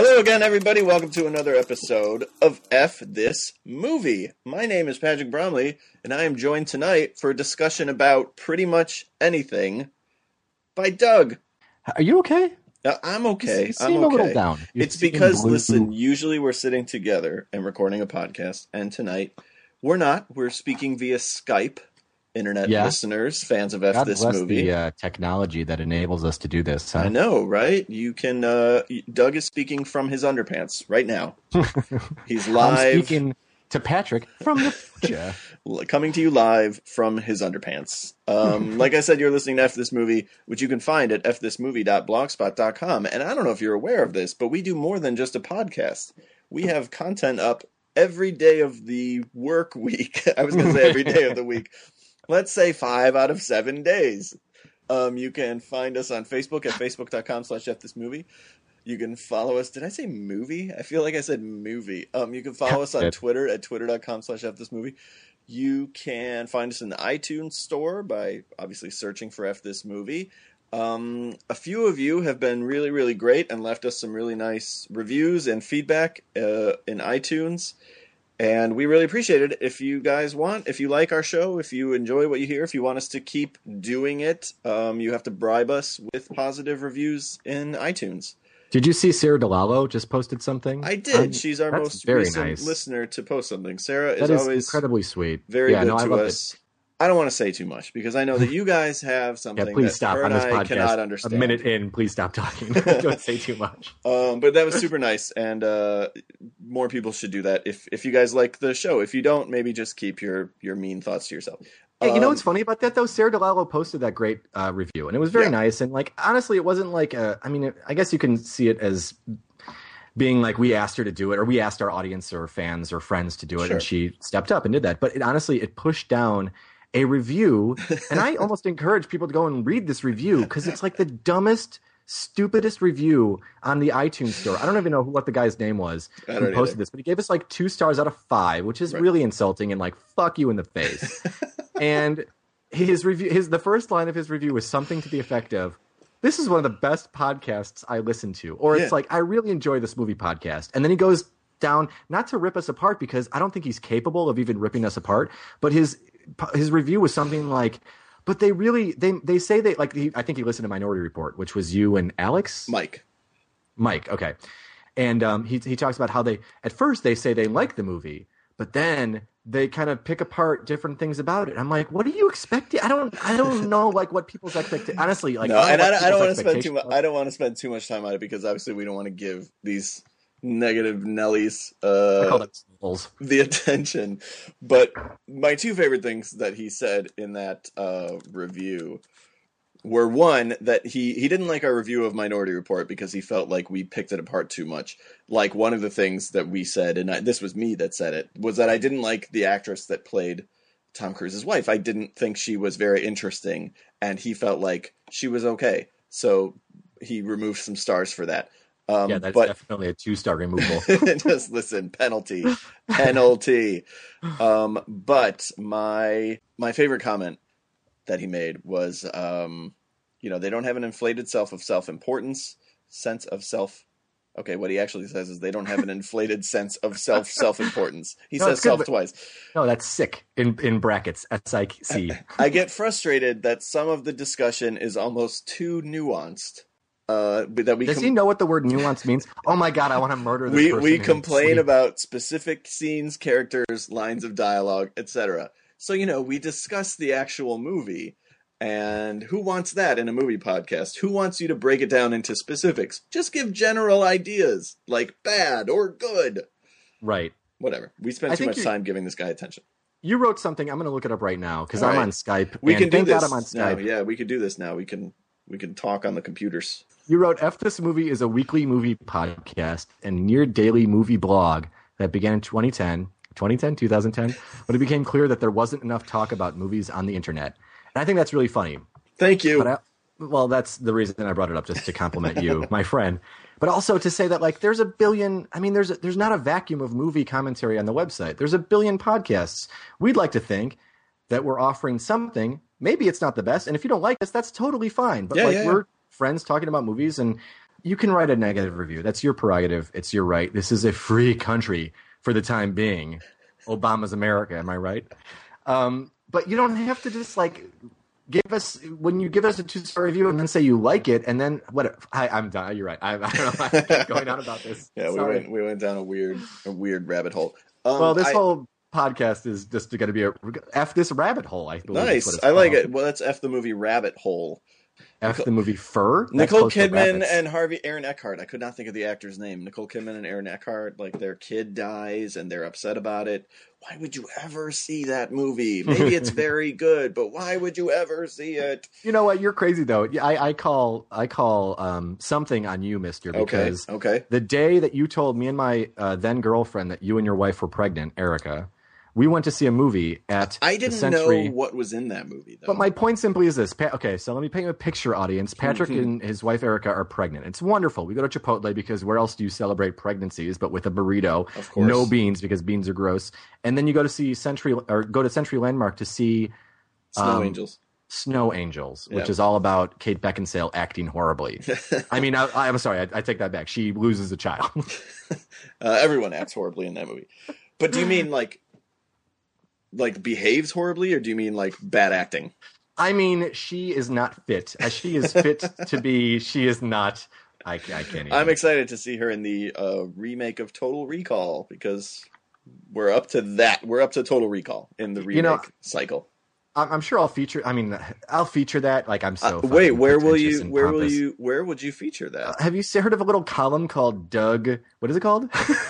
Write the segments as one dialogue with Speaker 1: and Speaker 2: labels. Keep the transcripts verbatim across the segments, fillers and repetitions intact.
Speaker 1: Hello again, everybody. Welcome to another episode of F This Movie. My name is Patrick Bromley, and I am joined tonight for a discussion about pretty much anything by Doug.
Speaker 2: Are you okay?
Speaker 1: Uh, I'm okay.
Speaker 2: You
Speaker 1: I'm
Speaker 2: seem
Speaker 1: okay.
Speaker 2: a little down. You
Speaker 1: it's
Speaker 2: seem
Speaker 1: because,
Speaker 2: blue.
Speaker 1: listen, usually we're sitting together and recording a podcast, and tonight we're not. We're speaking via Skype. Internet
Speaker 2: Yeah.
Speaker 1: listeners, fans of F
Speaker 2: God
Speaker 1: This
Speaker 2: bless
Speaker 1: Movie.
Speaker 2: the uh, technology that enables us to do this. Huh?
Speaker 1: I know, right? You can. Uh, Doug is speaking from his underpants right now. He's live.
Speaker 2: I'm speaking to Patrick from the future.
Speaker 1: Coming to you live from his underpants. Um, like I said, you're listening to F This Movie, which you can find at f this movie dot blogspot dot com. And I don't know if you're aware of this, but we do more than just a podcast. We have content up every day of the work week. I was going to say every day of the week. Let's say five out of seven days. Um, you can find us on Facebook at facebook dot com slash F this movie. You can follow us. Did I say movie? I feel like I said movie. Um, you can follow us on Twitter at twitter dot com slash F this movie. You can find us in the iTunes store by obviously searching for F this movie. Um, a few of you have been really, really great and left us some really nice reviews and feedback uh, in iTunes. And we really appreciate it. If you guys want, if you like our show, if you enjoy what you hear, if you want us to keep doing it, um, you have to bribe us with positive reviews in iTunes.
Speaker 2: Did you see Sarah DeLallo just posted something?
Speaker 1: I did. Um, She's our most
Speaker 2: very
Speaker 1: recent
Speaker 2: nice.
Speaker 1: listener to post something. Sarah
Speaker 2: that
Speaker 1: is,
Speaker 2: is
Speaker 1: always
Speaker 2: incredibly sweet.
Speaker 1: Very
Speaker 2: yeah,
Speaker 1: good
Speaker 2: no,
Speaker 1: to
Speaker 2: I
Speaker 1: us. It. I don't want to say too much because I know that you guys have something
Speaker 2: yeah, please
Speaker 1: that
Speaker 2: stop
Speaker 1: her
Speaker 2: on
Speaker 1: and
Speaker 2: this
Speaker 1: I
Speaker 2: podcast.
Speaker 1: cannot understand.
Speaker 2: A minute in, please stop talking. Don't say too much.
Speaker 1: Um, but that was super nice, and uh, more people should do that if if you guys like the show. If you don't, maybe just keep your, your mean thoughts to yourself.
Speaker 2: Yeah, you know
Speaker 1: um,
Speaker 2: what's funny about that though? Sarah DeLallo posted that great uh, review, and it was very
Speaker 1: yeah.
Speaker 2: nice. And like honestly, it wasn't like a, I mean, it, I guess you can see it as being like we asked her to do it, or we asked our audience or fans or friends to do it,
Speaker 1: sure.
Speaker 2: and she stepped up and did that. But it, honestly, it pushed down a review, and I almost encourage people to go and read this review because it's like the dumbest, stupidest review on the iTunes store. I don't even know what the guy's name was who posted
Speaker 1: either.
Speaker 2: this, but he gave us like two stars out of five, which is
Speaker 1: right.
Speaker 2: really insulting and like fuck you in the face. And his review, his the first line of his review was something to the effect of, "This is one of the best podcasts I listen to," or it's
Speaker 1: yeah.
Speaker 2: like, "I really enjoy this movie podcast," and then he goes down, not to rip us apart because I don't think he's capable of even ripping us apart, but his his review was something like, but they really they they say they like he, I think he listened to Minority Report, which was you and Alex
Speaker 1: Mike
Speaker 2: Mike okay and um he he talks about how they at first they say they like the movie, but then they kind of pick apart different things about it. I'm like, what are you expecting? I don't I don't know like what people's expectations honestly like
Speaker 1: no
Speaker 2: I
Speaker 1: and I don't, I don't want to spend too
Speaker 2: much
Speaker 1: much I don't want to spend too much time on it because obviously we don't want to give these negative Nellies uh, the attention. But my two favorite things that he said in that uh, review were, one, that he, he didn't like our review of Minority Report because he felt like we picked it apart too much. Like, one of the things that we said, and I, this was me that said it, was that I didn't like the actress that played Tom Cruise's wife. I didn't think she was very interesting, and he felt like she was okay. So he removed some stars for that. Um,
Speaker 2: yeah, that's
Speaker 1: but,
Speaker 2: definitely a two-star removal.
Speaker 1: just listen, penalty, penalty. Um, but my my favorite comment that he made was, um, you know, they don't have an inflated self of self-importance, sense of self. Okay, what he actually says is they don't have an inflated sense of self self-importance. He
Speaker 2: no,
Speaker 1: says
Speaker 2: good,
Speaker 1: self twice.
Speaker 2: No, that's sick in in brackets. S I C.
Speaker 1: I get frustrated that some of the discussion is almost too nuanced. Uh, that we
Speaker 2: Does
Speaker 1: com-
Speaker 2: he know what the word nuance means? Oh my god, I want to murder this
Speaker 1: we
Speaker 2: person.
Speaker 1: we
Speaker 2: in
Speaker 1: complain
Speaker 2: sleep.
Speaker 1: about specific scenes, characters, lines of dialogue, et cetera. So you know, we discuss the actual movie, and who wants that in a movie podcast? Who wants you to break it down into specifics? Just give general ideas, like bad or good.
Speaker 2: Right.
Speaker 1: Whatever. We spend
Speaker 2: I
Speaker 1: too
Speaker 2: think
Speaker 1: much
Speaker 2: you-
Speaker 1: time giving this guy attention.
Speaker 2: You wrote something. I'm going to look it up right now because
Speaker 1: All
Speaker 2: I'm
Speaker 1: right.
Speaker 2: on Skype.
Speaker 1: We
Speaker 2: and
Speaker 1: can do
Speaker 2: thank
Speaker 1: this
Speaker 2: God I'm on
Speaker 1: now.
Speaker 2: Skype.
Speaker 1: Yeah, we could do this now. We can we can talk on the computers.
Speaker 2: You wrote, F This Movie is a weekly movie podcast and near daily movie blog that began in twenty ten, twenty ten, two thousand ten, when it became clear that there wasn't enough talk about movies on the internet. And I think that's really funny.
Speaker 1: Thank you.
Speaker 2: But I, well, that's the reason I brought it up, just to compliment you, my friend. But also to say that, like, there's a billion, I mean, there's a, there's not a vacuum of movie commentary on the website. There's a billion podcasts. We'd like to think that we're offering something. Maybe it's not the best. And if you don't like us, that's totally fine. But,
Speaker 1: Yeah,
Speaker 2: like,
Speaker 1: yeah,
Speaker 2: we're
Speaker 1: yeah.
Speaker 2: friends talking about movies, and You can write a negative review. That's your prerogative. It's your right. This is a free country for the time being. Obama's America. Am I right? Um, but you don't have to just like give us when you give us a two-star review and then say you like it and then what? I, I'm done. You're right. I, I don't know. I keep going on about this.
Speaker 1: Yeah, we
Speaker 2: Sorry.
Speaker 1: went we went down a weird a weird rabbit hole. Um,
Speaker 2: well, this
Speaker 1: I,
Speaker 2: whole podcast is just going to be a F this rabbit hole. I believe
Speaker 1: nice. I like it. Well, that's F the movie Rabbit Hole.
Speaker 2: F Nicole, the movie Fur.
Speaker 1: Nicole Kidman and Harvey Aaron Eckhart. I could not think of the actor's name. Nicole Kidman and Aaron Eckhart. Like their kid dies and they're upset about it. Why would you ever see that movie? Maybe it's very good, but why would you ever see it?
Speaker 2: You know what? You're crazy though. I, I call I call um, something on you, Mister. Because
Speaker 1: okay. Okay.
Speaker 2: The day that you told me and my uh, then girlfriend that you and your wife were pregnant, Erica. We went to see a movie at
Speaker 1: I didn't
Speaker 2: Century,
Speaker 1: know what was in that movie, though.
Speaker 2: But my point simply is this. Pa- okay, so let me paint you a picture, audience. Patrick and his wife, Erica, are pregnant. It's wonderful. We go to Chipotle because where else do you celebrate pregnancies but with a burrito?
Speaker 1: Of course.
Speaker 2: No beans because beans are gross. And then you go to see Century or go to Century Landmark to see
Speaker 1: Snow
Speaker 2: um,
Speaker 1: Angels.
Speaker 2: Snow Angels, which
Speaker 1: yeah.
Speaker 2: is all about Kate Beckinsale acting horribly. I mean, I, I'm sorry. I, I take that back. She loses a child.
Speaker 1: uh, everyone acts horribly in that movie. But do you mean like... like behaves horribly, or do you mean like bad acting?
Speaker 2: I mean, she is not fit. As she is fit to be, she is not. I, I can't even.
Speaker 1: I'm excited to see her in the uh, remake of Total Recall because we're up to that. We're up to Total Recall in the remake
Speaker 2: you know,
Speaker 1: cycle.
Speaker 2: I'm sure I'll feature. I mean, I'll feature that. Like I'm so.
Speaker 1: Uh, wait, where will you? Where
Speaker 2: pompous.
Speaker 1: will you? Where would you feature that?
Speaker 2: Uh, have you heard of a little column called Doug? What is it called?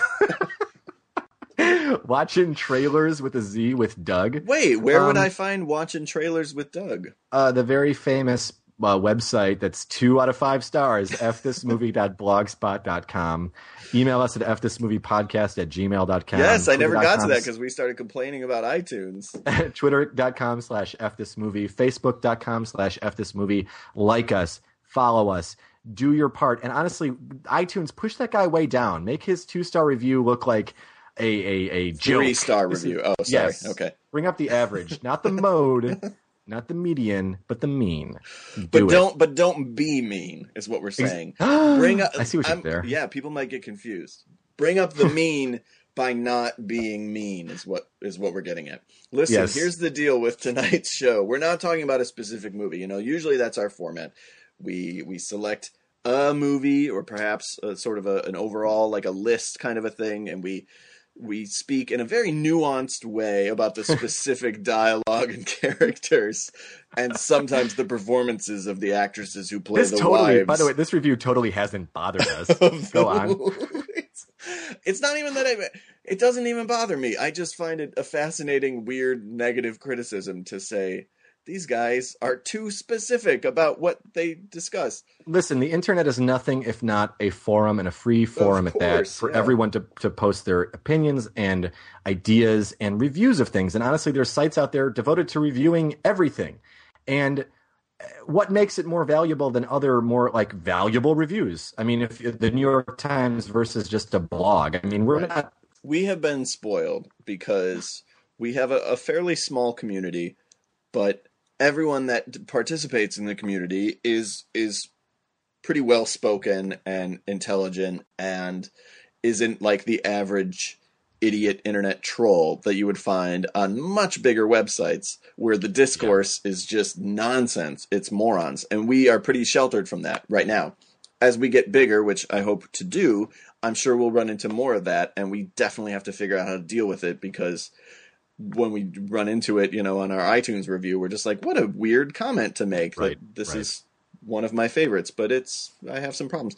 Speaker 2: Watching trailers with a Z with Doug.
Speaker 1: Wait, where
Speaker 2: um,
Speaker 1: would I find watching trailers with Doug?
Speaker 2: Uh, the very famous uh, website that's two out of five stars, f this movie dot blogspot dot com. Email us at f this movie podcast at gmail dot com.
Speaker 1: Yes, I never got to that because we started complaining about iTunes.
Speaker 2: Twitter dot com slash f this movie. Facebook dot com slash f this movie. Like us. Follow us. Do your part. And honestly, iTunes, push that guy way down. Make his two-star review look like a a, a
Speaker 1: three
Speaker 2: joke.
Speaker 1: star review. Oh, sorry.
Speaker 2: Yes.
Speaker 1: Okay.
Speaker 2: Bring up the average, not the mode, not the median, but the mean. Do
Speaker 1: but
Speaker 2: it.
Speaker 1: don't but don't be mean is what we're saying. Bring up.
Speaker 2: I see what you're
Speaker 1: I'm,
Speaker 2: there.
Speaker 1: Yeah, people might get confused. Bring up the mean by not being mean is what is what we're getting at. Listen,
Speaker 2: Yes.
Speaker 1: Here's the deal with tonight's show. We're not talking about a specific movie. You know, usually that's our format. We we select a movie or perhaps a, sort of a, an overall like a list kind of a thing, and we. We speak in a very nuanced way about the specific dialogue and characters, and sometimes the performances of the actresses who play
Speaker 2: This
Speaker 1: the
Speaker 2: totally,
Speaker 1: wives.
Speaker 2: by the way, this review totally hasn't bothered us. Go on.
Speaker 1: it's, it's not even that I. It doesn't even bother me. I just find it a fascinating, weird, negative criticism to say these guys are too specific about what they discuss.
Speaker 2: Listen, the internet is nothing if not a forum and a free forum
Speaker 1: Of
Speaker 2: at that
Speaker 1: course,
Speaker 2: for
Speaker 1: yeah.
Speaker 2: everyone to, to post their opinions and ideas and reviews of things. And honestly, there's sites out there devoted to reviewing everything. And what makes it more valuable than other more like valuable reviews? I mean, if the New York Times versus just a blog, I mean, we're
Speaker 1: Right.
Speaker 2: not.
Speaker 1: We have been spoiled because we have a, a fairly small community, but everyone that participates in the community is is pretty well spoken and intelligent and isn't like the average idiot internet troll that you would find on much bigger websites where the discourse yeah. is just nonsense. It's morons. And we are pretty sheltered from that right now. As we get bigger, which I hope to do, I'm sure we'll run into more of that, and we definitely have to figure out how to deal with it because when we run into it, you know, on our iTunes review, we're just like, what a weird comment to make.
Speaker 2: Right,
Speaker 1: that this
Speaker 2: right.
Speaker 1: is one of my favorites, but it's, I have some problems.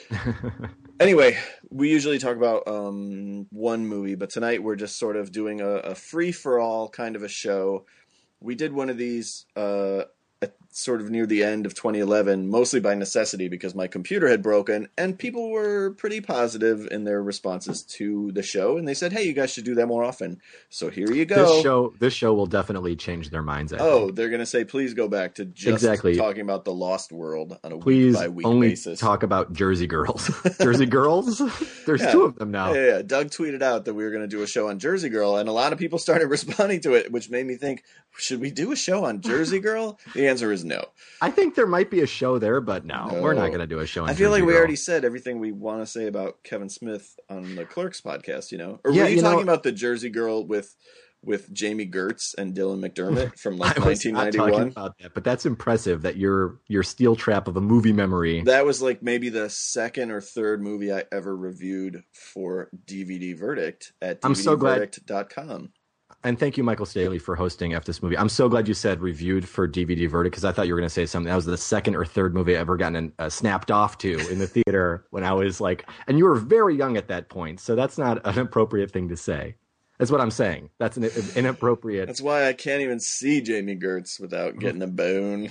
Speaker 1: Anyway, we usually talk about um, one movie, but tonight we're just sort of doing a, a free-for-all kind of a show. We did one of these uh, at sort of near the end of twenty eleven, mostly by necessity because my computer had broken, and people were pretty positive in their responses to the show, and they said, hey, you guys should do that more often. So here you go.
Speaker 2: This show, this show will definitely change their minds. I
Speaker 1: Oh,
Speaker 2: think.
Speaker 1: they're going to say, please go back to just
Speaker 2: Exactly.
Speaker 1: talking about the Lost World on a
Speaker 2: Please
Speaker 1: week-by-week
Speaker 2: only
Speaker 1: basis.
Speaker 2: talk about Jersey Girls. Jersey Girls? There's
Speaker 1: Yeah.
Speaker 2: two of them now.
Speaker 1: Yeah, yeah, Doug tweeted out that we were going to do a show on Jersey Girl, and a lot of people started responding to it, which made me think, should we do a show on Jersey Girl? The answer is is no.
Speaker 2: I think there might be a show there, but no,
Speaker 1: No.
Speaker 2: we're not going to do a show. In
Speaker 1: I feel
Speaker 2: Jersey
Speaker 1: like we
Speaker 2: Girl.
Speaker 1: already said everything we want to say about Kevin Smith on the Clerks podcast, you know? Or
Speaker 2: Yeah,
Speaker 1: were you,
Speaker 2: you
Speaker 1: talking
Speaker 2: know-
Speaker 1: about the Jersey Girl with with Jamie Gertz and Dylan McDermott from like
Speaker 2: I was
Speaker 1: nineteen
Speaker 2: not
Speaker 1: ninety-one?
Speaker 2: talking about that, but that's impressive that your your steel trap of a movie memory.
Speaker 1: That was like maybe the second or third movie I ever reviewed for D V D Verdict at
Speaker 2: I'm so glad-
Speaker 1: D V D verdict dot com.
Speaker 2: And thank you, Michael Staley, for hosting F This Movie. I'm so glad you said reviewed for D V D Verdict, because I thought you were going to say something. That was the second or third movie I ever gotten uh, snapped off to in the theater when I was like, and you were very young at that point, so that's not an appropriate thing to say. That's what I'm saying. That's an inappropriate.
Speaker 1: That's why I can't even see Jamie Gertz without getting a bone.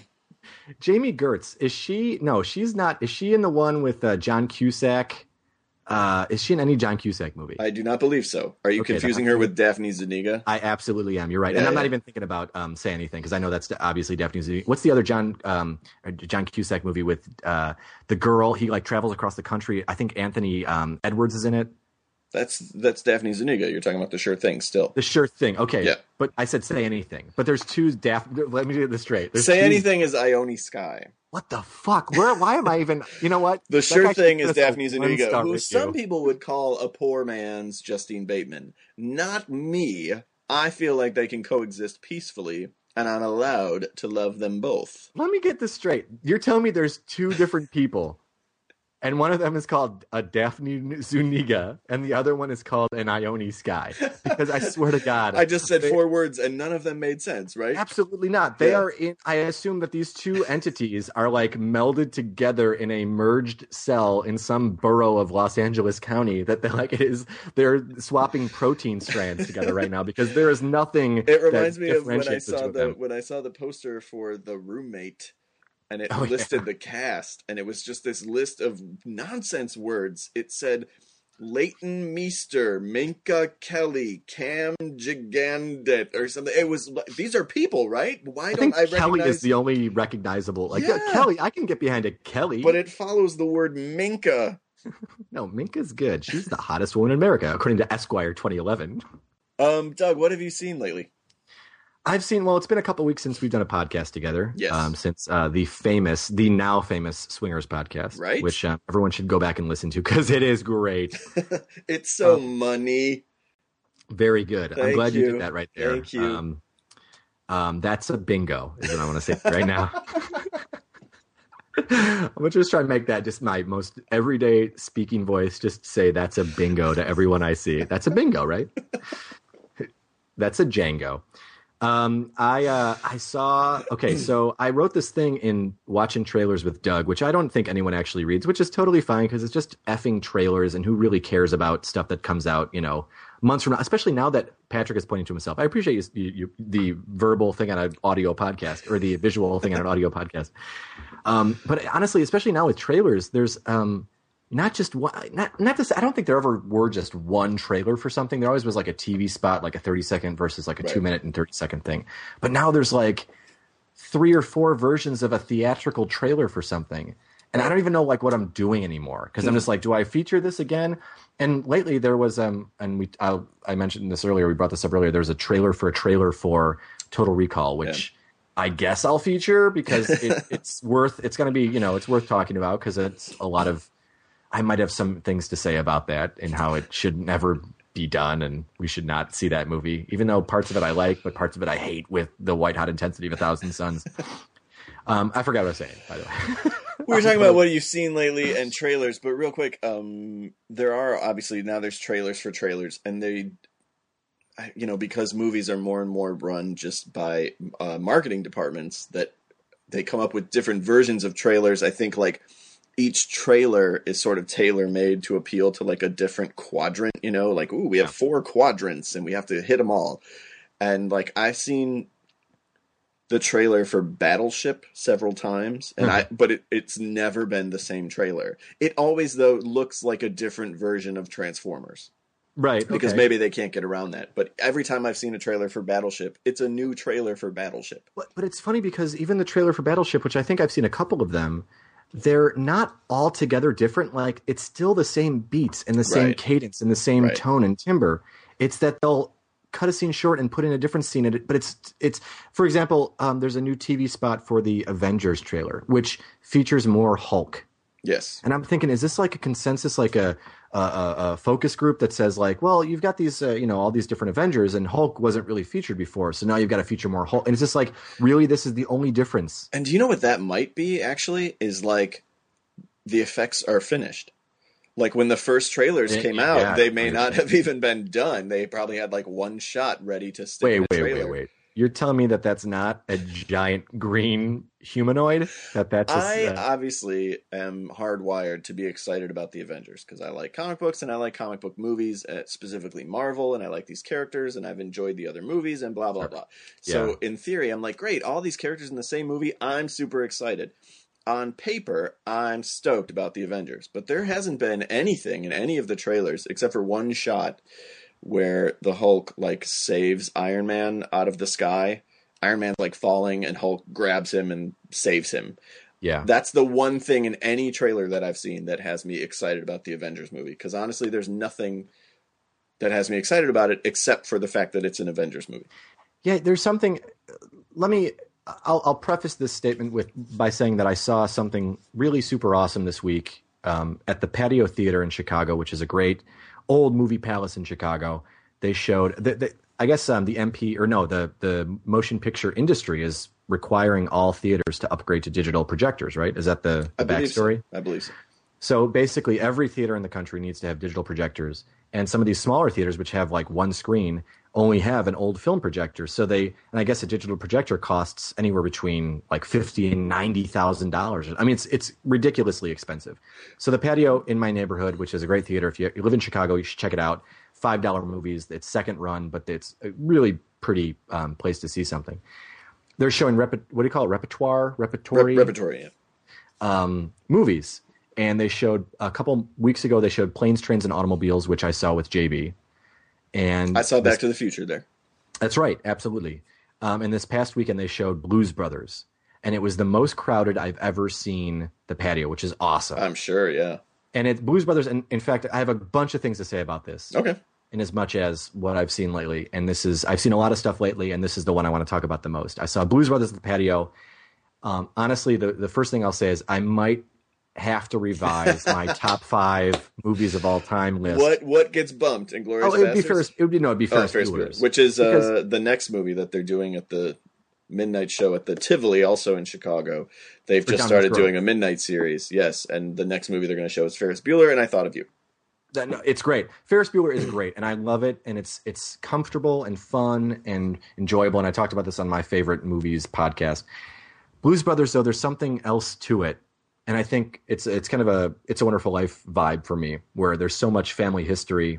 Speaker 2: Jamie Gertz, is she? No, she's not. Is she in the one with uh, John Cusack? Uh, is she in any John Cusack movie?
Speaker 1: I do not believe so. Are you
Speaker 2: Okay,
Speaker 1: confusing
Speaker 2: then-
Speaker 1: her with Daphne Zuniga?
Speaker 2: I absolutely am. You're right,
Speaker 1: Yeah,
Speaker 2: and I'm not
Speaker 1: yeah.
Speaker 2: even thinking about um, Say Anything, because I know that's obviously Daphne Zuniga. What's the other John um, or John Cusack movie with uh, the girl? He like travels across the country. I think Anthony um, Edwards is in it.
Speaker 1: That's that's Daphne Zuniga. You're talking about The Sure Thing still.
Speaker 2: The Sure Thing. Okay,
Speaker 1: Yeah.
Speaker 2: but I said Say Anything. But there's two Daphne. Let me get this straight. There's
Speaker 1: Say
Speaker 2: two-
Speaker 1: Anything is Ione Sky.
Speaker 2: What the fuck? Where? Why am I even? You know what?
Speaker 1: The
Speaker 2: That
Speaker 1: Sure
Speaker 2: guy
Speaker 1: Thing
Speaker 2: should
Speaker 1: is
Speaker 2: get us a
Speaker 1: Daphne Zuniga,
Speaker 2: one-star
Speaker 1: who
Speaker 2: review.
Speaker 1: some people would call a poor man's Justine Bateman. Not me. I feel like they can coexist peacefully, and I'm allowed to love them both.
Speaker 2: Let me get this straight. You're telling me there's two different people, and one of them is called a Daphne Zuniga, and the other one is called an Ione Sky. Because I swear to God,
Speaker 1: I just said
Speaker 2: they-
Speaker 1: four words, and none of them made sense, right?
Speaker 2: Absolutely not. They
Speaker 1: Yeah.
Speaker 2: are in. I assume that these two entities are like melded together in a merged cell in some borough of Los Angeles County. That they're like it is. They're swapping protein strands together right now because there is nothing.
Speaker 1: It reminds
Speaker 2: that
Speaker 1: me of when I
Speaker 2: differentiates the two
Speaker 1: saw
Speaker 2: of
Speaker 1: the
Speaker 2: them.
Speaker 1: when I saw the poster for The Roommate, and it
Speaker 2: Oh, yeah.
Speaker 1: listed the cast, and it was just this list of nonsense words. It said Leighton Meester, Minka Kelly, Cam Gigandit, or something. It was like, these are people, right? Why
Speaker 2: I
Speaker 1: don't
Speaker 2: think
Speaker 1: I
Speaker 2: Kelly
Speaker 1: recognize?
Speaker 2: is the only recognizable. Like
Speaker 1: Yeah.
Speaker 2: uh, Kelly, I can get behind a Kelly.
Speaker 1: But it follows the word Minka.
Speaker 2: No, Minka's good. She's the hottest woman in America, according to Esquire twenty eleven.
Speaker 1: Um, Doug, what have you seen lately?
Speaker 2: I've seen, well, it's been a couple weeks since we've done a podcast together.
Speaker 1: Yes.
Speaker 2: Um, since uh, the famous, the now famous Swingers podcast.
Speaker 1: Right.
Speaker 2: Which uh, everyone should go back and listen to because it is great.
Speaker 1: It's so
Speaker 2: Um,
Speaker 1: money.
Speaker 2: Very good. I'm
Speaker 1: Thank
Speaker 2: glad you.
Speaker 1: you.
Speaker 2: did that right there.
Speaker 1: Thank you.
Speaker 2: Um, um, that's a bingo, is what I want to say right now. I'm going to just try and make that just my most everyday speaking voice. Just say that's a bingo to everyone I see. That's a bingo, right? That's a Django. Um, I uh, I saw. Okay, so I wrote this thing in watching trailers with Doug, which I don't think anyone actually reads, which is totally fine because it's just effing trailers, and who really cares about stuff that comes out, you know, months from now? Especially now that Patrick is pointing to himself. I appreciate you, you, you the verbal thing on an audio podcast or the visual thing on an audio podcast. Um, but honestly, especially now with trailers, there's um. Not just one, not not this. I don't think there ever were just one trailer for something. There always was like a T V spot, like a thirty second versus like a
Speaker 1: Right.
Speaker 2: two minute and thirty second thing. But now there's like three or four versions of a theatrical trailer for something, and I don't even know like what I'm doing anymore because I'm just like, do I feature this again? And lately there was um, and we I, I mentioned this earlier. We brought this up earlier. There was a trailer for a trailer for Total Recall, which. I guess I'll feature because it, it's worth. It's going to be, you know, it's worth talking about because it's a lot of. I might have some things to say about that and how it should never be done, and we should not see that movie, even though parts of it I like, but parts of it I hate with the white hot intensity of A Thousand Suns. Um, I forgot what I was saying, by the way.
Speaker 1: We were talking about what you've seen lately and trailers, but real quick, um, there are obviously now there's trailers for trailers, and they, you know, because movies are more and more run just by uh, marketing departments, that they come up with different versions of trailers. I think like each trailer is sort of tailor made to appeal to like a different quadrant, you know, like, ooh, we have four quadrants and we have to hit them all. And like I've seen the trailer for Battleship several times, and I but it, it's never been the same trailer. It always though looks like a different version of Transformers.
Speaker 2: Right.
Speaker 1: Because
Speaker 2: okay.
Speaker 1: maybe they can't get around that. But every time I've seen a trailer for Battleship, it's a new trailer for Battleship.
Speaker 2: But, but it's funny because even the trailer for Battleship, which I think I've seen a couple of them, they're not altogether different. Like, it's still the same beats and the same
Speaker 1: Right.
Speaker 2: cadence and the same
Speaker 1: Right.
Speaker 2: tone and timbre. It's that they'll cut a scene short and put in a different scene. In it, but it's it's for example, um, there's a new T V spot for the Avengers trailer, which features more Hulk.
Speaker 1: Yes.
Speaker 2: And I'm thinking, is this like a consensus, like a a, a focus group that says like, well, you've got these, uh, you know, all these different Avengers, and Hulk wasn't really featured before, so now you've got to feature more Hulk. And it's just like, really, this is the only difference.
Speaker 1: And do you know what that might be? Actually, is like the effects are finished. Like when the first trailers
Speaker 2: It,
Speaker 1: came out,
Speaker 2: yeah,
Speaker 1: they may not have even been done. They probably had like one shot ready to stick
Speaker 2: wait,
Speaker 1: in a
Speaker 2: wait,
Speaker 1: trailer.
Speaker 2: wait, wait. You're telling me that that's not a giant green humanoid? That that's just,
Speaker 1: I
Speaker 2: uh...
Speaker 1: obviously am hardwired to be excited about the Avengers because I like comic books and I like comic book movies, uh, specifically Marvel, and I like these characters and I've enjoyed the other movies and blah, blah, blah. So
Speaker 2: Yeah.
Speaker 1: in theory, I'm like, great, all these characters in the same movie, I'm super excited. On paper, I'm stoked about the Avengers, but there hasn't been anything in any of the trailers except for one shot where the Hulk like saves Iron Man out of the sky. Iron Man's like falling and Hulk grabs him and saves him.
Speaker 2: Yeah.
Speaker 1: That's the one thing in any trailer that I've seen that has me excited about the Avengers movie. Because honestly, there's nothing that has me excited about it except for the fact that it's an Avengers movie.
Speaker 2: Yeah, there's something. Let me. I'll, I'll preface this statement with by saying that I saw something really super awesome this week um, at the Patio Theater in Chicago, which is a great old movie palace in Chicago. They showed, the, the, I guess um, the M P or no, the the motion picture industry is requiring all theaters to upgrade to digital projectors, right? Is that the, the
Speaker 1: I believe
Speaker 2: backstory?
Speaker 1: So. I believe so.
Speaker 2: So basically, every theater in the country needs to have digital projectors, and some of these smaller theaters, which have like one screen, only have an old film projector. So they, and I guess a digital projector costs anywhere between like fifty and ninety thousand dollars. I mean, it's it's ridiculously expensive. So the Patio in my neighborhood, which is a great theater, if you, you live in Chicago, you should check it out. Five dollar movies. It's second run, but it's a really pretty um, place to see something. They're showing rep- what do you call it? Repertoire, repertory,
Speaker 1: Re- repertory, yeah.
Speaker 2: um, movies. And they showed a couple weeks ago. They showed Planes, Trains, and Automobiles, which I saw with J B. And
Speaker 1: I saw Back
Speaker 2: this,
Speaker 1: to the Future there.
Speaker 2: That's right, absolutely. Um, and this past weekend they showed Blues Brothers, and it was the most crowded I've ever seen the Patio, which is awesome.
Speaker 1: I'm sure, yeah.
Speaker 2: And it's Blues Brothers, and in fact, I have a bunch of things to say about this.
Speaker 1: Okay.
Speaker 2: In as much as what I've seen lately, and this is I've seen a lot of stuff lately, and this is the one I want to talk about the most. I saw Blues Brothers at the Patio. Um, honestly, the the first thing I'll say is I might have to revise my top five movies of all time list.
Speaker 1: What what gets bumped in Glorious
Speaker 2: Oh, it would
Speaker 1: Bastards?
Speaker 2: be Ferris. It would be no, it'd be Ferris,
Speaker 1: oh, Ferris
Speaker 2: Bueller's.
Speaker 1: Bueller, which is uh,
Speaker 2: Because-
Speaker 1: the next movie that they're doing at the midnight show at the Tivoli, also in Chicago. They've
Speaker 2: For
Speaker 1: just
Speaker 2: John
Speaker 1: started
Speaker 2: Lithgow.
Speaker 1: doing a midnight series, yes, and the next movie they're going to show is Ferris Bueller, and I thought of you.
Speaker 2: That, no, it's great. Ferris Bueller is great, and I love it, and it's it's comfortable and fun and enjoyable. And I talked about this on my favorite movies podcast. Blues Brothers, though, there's something else to it, and I think it's it's kind of a It's a Wonderful Life vibe for me, where there's so much family history.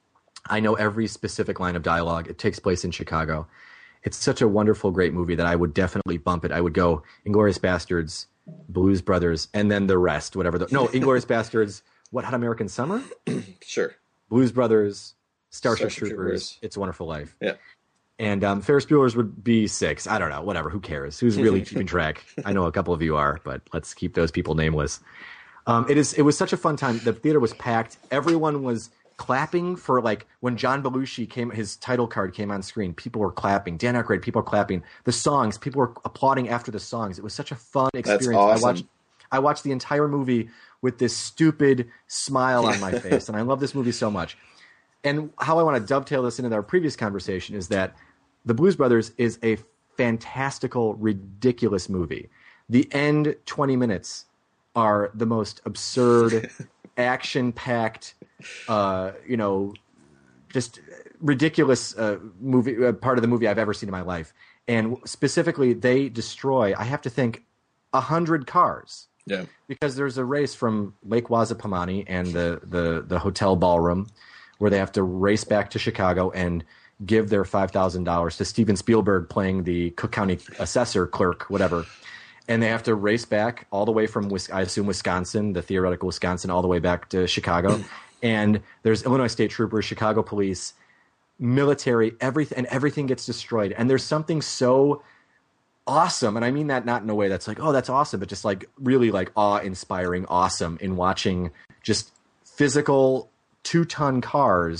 Speaker 2: I know every specific line of dialogue. It takes place in Chicago. It's such a wonderful, great movie that I would definitely bump it. I would go Inglourious Bastards, Blues Brothers, and then the rest, whatever. The, no, Inglourious Bastards. What, Hot American Summer?
Speaker 1: Sure.
Speaker 2: Blues Brothers, Starship,
Speaker 1: Starship
Speaker 2: Troopers,
Speaker 1: Troopers.
Speaker 2: It's a Wonderful Life.
Speaker 1: Yeah.
Speaker 2: And um, Ferris Bueller's would be six. I don't know. Whatever. Who cares? Who's really keeping track? I know a couple of you are, but let's keep those people nameless. Um, it is. It was such a fun time. The theater was packed. Everyone was clapping for, like, when John Belushi came, his title card came on screen. People were clapping. Dan Aykroyd, people were clapping. The songs, people were applauding after the songs. It was such a fun experience.
Speaker 1: awesome.
Speaker 2: I watched. I watched the entire movie with this stupid smile on my face, and I love this movie so much. And how I want to dovetail this into our previous conversation is that The Blues Brothers is a fantastical, ridiculous movie. The end twenty minutes are the most absurd, action-packed, uh, you know, just ridiculous uh, movie uh, part of the movie I've ever seen in my life. And specifically, they destroy, I have to think, a hundred cars.
Speaker 1: Yeah.
Speaker 2: Because there's a race from Lake Wazzapamani and the, the, the hotel ballroom where they have to race back to Chicago and give their five thousand dollars to Steven Spielberg playing the Cook County assessor clerk, whatever. And they have to race back all the way from, I assume, Wisconsin, the theoretical Wisconsin, all the way back to Chicago. And there's Illinois State Troopers, Chicago Police, military, everything, and everything gets destroyed. And there's something so awesome, and I mean that not in a way that's like, oh, that's awesome, but just like really like awe-inspiring awesome in watching just physical two-ton cars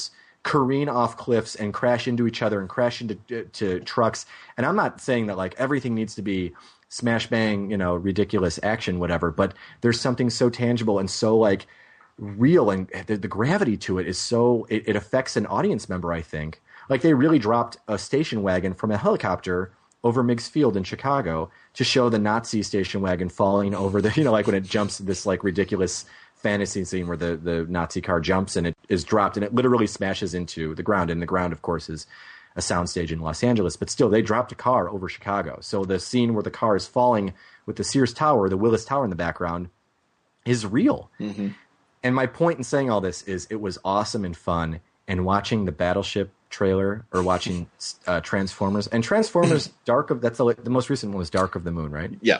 Speaker 2: careen off cliffs and crash into each other and crash into to trucks. And I'm not saying that like everything needs to be smash bang, you know, ridiculous action, whatever, but there's something so tangible and so like real, and the, the gravity to it is so it, it affects an audience member, I think. Like they really dropped a station wagon from a helicopter over Meigs Field in Chicago to show the Nazi station wagon falling over the, you know, like when it jumps this like ridiculous fantasy scene where the, the Nazi car jumps and it is dropped and it literally smashes into the ground. And the ground, of course, is a soundstage in Los Angeles, but still they dropped a car over Chicago. So the scene where the car is falling with the Sears Tower, the Willis Tower in the background is real. Mm-hmm. And my point in saying all this is it was awesome and fun. And watching the Battleship trailer or watching uh, Transformers and Transformers Dark of that's the, the most recent one was Dark of the Moon, right?
Speaker 1: Yeah.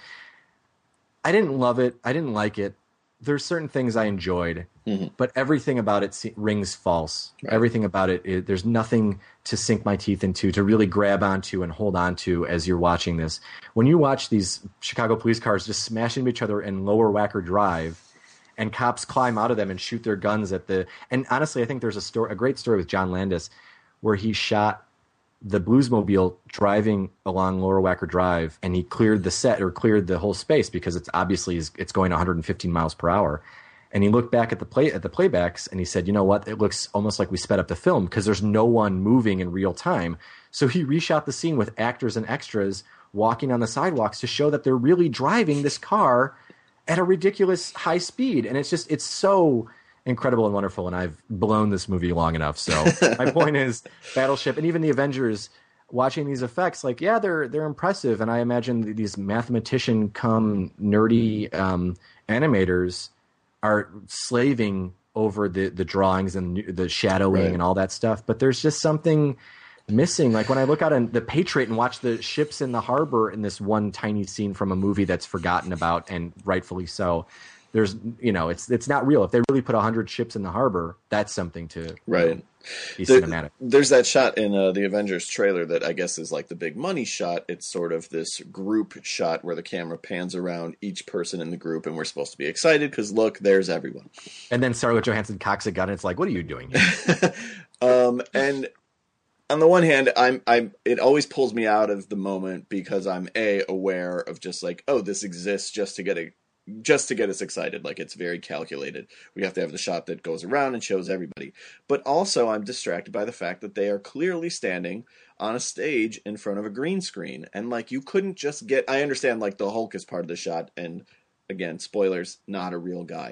Speaker 2: I didn't love it. I didn't like it. There's certain things I enjoyed, mm-hmm. but everything about it se- rings false. Right. Everything about it, it, there's nothing to sink my teeth into, to really grab onto and hold on to as you're watching this. When you watch these Chicago police cars just smash into each other in Lower Wacker Drive, and cops climb out of them and shoot their guns at the. And honestly, I think there's a story, a great story with John Landis, where he shot the Bluesmobile driving along Lower Wacker Drive, and he cleared the set or cleared the whole space because it's obviously it's going one hundred fifteen miles per hour. And he looked back at the play at the playbacks and he said, "You know what? It looks almost like we sped up the film because there's no one moving in real time." So he reshot the scene with actors and extras walking on the sidewalks to show that they're really driving this car at a ridiculous high speed. And it's just, it's so incredible and wonderful. And I've blown this movie long enough. So my point is Battleship and even the Avengers watching these effects, like, yeah, they're, they're impressive. And I imagine these mathematician come nerdy um, animators are slaving over the, the drawings and the shadowing right. and all that stuff. But there's just something missing. Like when I look out on the Patriot and watch the ships in the harbor in this one tiny scene from a movie that's forgotten about, and rightfully so, there's, you know, it's it's not real. If they really put a hundred ships in the harbor, that's something to
Speaker 1: right.
Speaker 2: You know, be
Speaker 1: there,
Speaker 2: cinematic.
Speaker 1: There's that shot in uh, the Avengers trailer that I guess is like the big money shot. It's sort of this group shot where the camera pans around each person in the group, and we're supposed to be excited because look, there's everyone.
Speaker 2: And then Scarlett Johansson cocks a gun, and it's like, what are you doing here?
Speaker 1: um, and on the one hand, I'm I'm it always pulls me out of the moment because I'm a aware of just like, oh, this exists just to get a just to get us excited. Like it's very calculated. We have to have the shot that goes around and shows everybody. But also I'm distracted by the fact that they are clearly standing on a stage in front of a green screen. And like you couldn't just get I understand like the Hulk is part of the shot, and again, spoilers, not a real guy.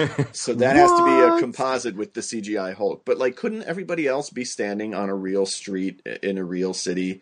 Speaker 1: So that has to be a composite with the C G I Hulk. But like, couldn't everybody else be standing on a real street in a real city?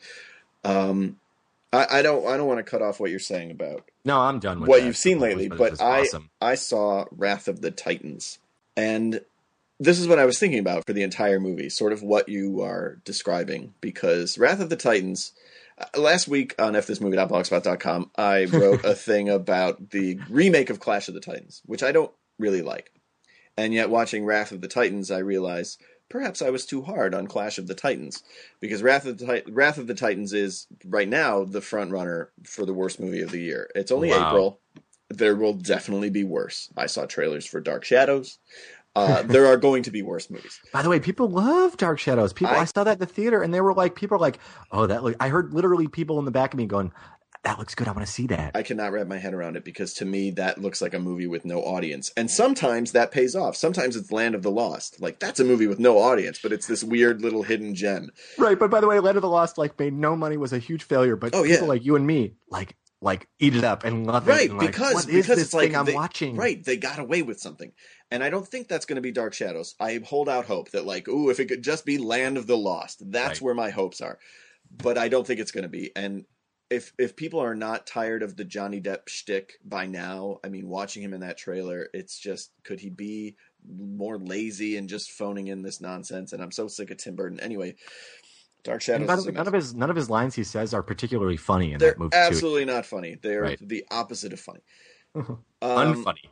Speaker 1: Um, I, I don't. I don't want to cut off what you're saying about
Speaker 2: no. I'm done with
Speaker 1: what
Speaker 2: that.
Speaker 1: you've seen lately. But I, awesome. I saw Wrath of the Titans, and this is what I was thinking about for the entire movie. Sort of what you are describing, because Wrath of the Titans. Last week on f this movie dot blogspot dot com, I wrote a thing about the remake of Clash of the Titans, which I don't really like. And yet watching Wrath of the Titans, I realized perhaps I was too hard on Clash of the Titans. Because Wrath of the, Tit- Wrath of the Titans is, right now, the front runner for the worst movie of the year. It's only wow. April. There will definitely be worse. I saw trailers for Dark Shadows. Uh, there are going to be worse movies.
Speaker 2: By the way, people love Dark Shadows. People, I, I saw that in the theater, and they were like, people are like, "Oh, that!" Look, I heard literally people in the back of me going, "That looks good. I want to see that."
Speaker 1: I cannot wrap my head around it because to me, that looks like a movie with no audience. And sometimes that pays off. Sometimes it's Land of the Lost. Like that's a movie with no audience, but it's this weird little hidden gem.
Speaker 2: Right. But by the way, Land of the Lost like made no money, was a huge failure. But
Speaker 1: oh,
Speaker 2: people
Speaker 1: yeah.
Speaker 2: like you and me, like. Like eat it up and love
Speaker 1: right,
Speaker 2: it. Right,
Speaker 1: because
Speaker 2: like,
Speaker 1: because it's like
Speaker 2: I'm
Speaker 1: they,
Speaker 2: watching.
Speaker 1: Right, they got away with something, and I don't think that's going to be Dark Shadows. I hold out hope that like, ooh, if it could just be Land of the Lost, that's right. where my hopes are. But I don't think it's going to be. And if if people are not tired of the Johnny Depp shtick by now, I mean, watching him in that trailer, it's just could he be more lazy and just phoning in this nonsense? And I'm so sick of Tim Burton. Anyway. Dark Shadows.
Speaker 2: By the way, none of his none of his lines he says are particularly funny in
Speaker 1: They're
Speaker 2: that movie.
Speaker 1: Absolutely
Speaker 2: too.
Speaker 1: not funny. They're
Speaker 2: right.
Speaker 1: the opposite of funny.
Speaker 2: um,
Speaker 1: Unfunny.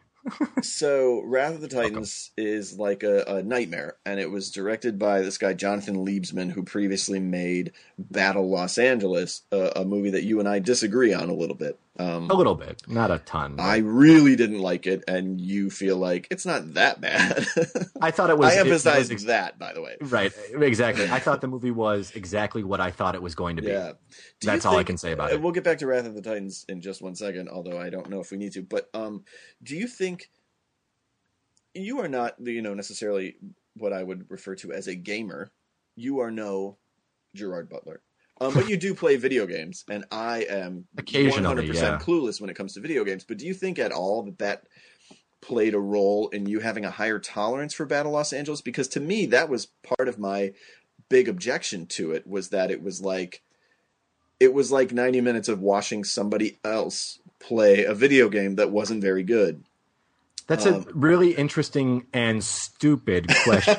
Speaker 1: So, Wrath of the Titans Welcome. is like a, a nightmare, and it was directed by this guy Jonathan Liebsman, who previously made Battle Los Angeles, a, a movie that you and I disagree on a little bit. Um,
Speaker 2: A little bit, not a ton. But...
Speaker 1: I really didn't like it, and you feel like it's not that bad.
Speaker 2: I thought it was.
Speaker 1: I emphasize
Speaker 2: it was ex-
Speaker 1: that, by the way.
Speaker 2: Right, exactly. I thought the movie was exactly what I thought it was going to be.
Speaker 1: Yeah. Do
Speaker 2: That's
Speaker 1: you
Speaker 2: all
Speaker 1: think,
Speaker 2: I can say about it.
Speaker 1: We'll get back to Wrath of the Titans in just one second, although I don't know if we need to. But um, do you think you are not, you know, necessarily what I would refer to as a gamer? You are no Gerard Butler. Um, but you do play video games, and I am
Speaker 2: occasionally
Speaker 1: one hundred percent
Speaker 2: yeah.
Speaker 1: clueless when it comes to video games. But do you think at all that that played a role in you having a higher tolerance for Battle Los Angeles? Because to me, that was part of my big objection to it, was that it was like it was like ninety minutes of watching somebody else play a video game that wasn't very good.
Speaker 2: That's
Speaker 1: um,
Speaker 2: a really interesting and stupid question.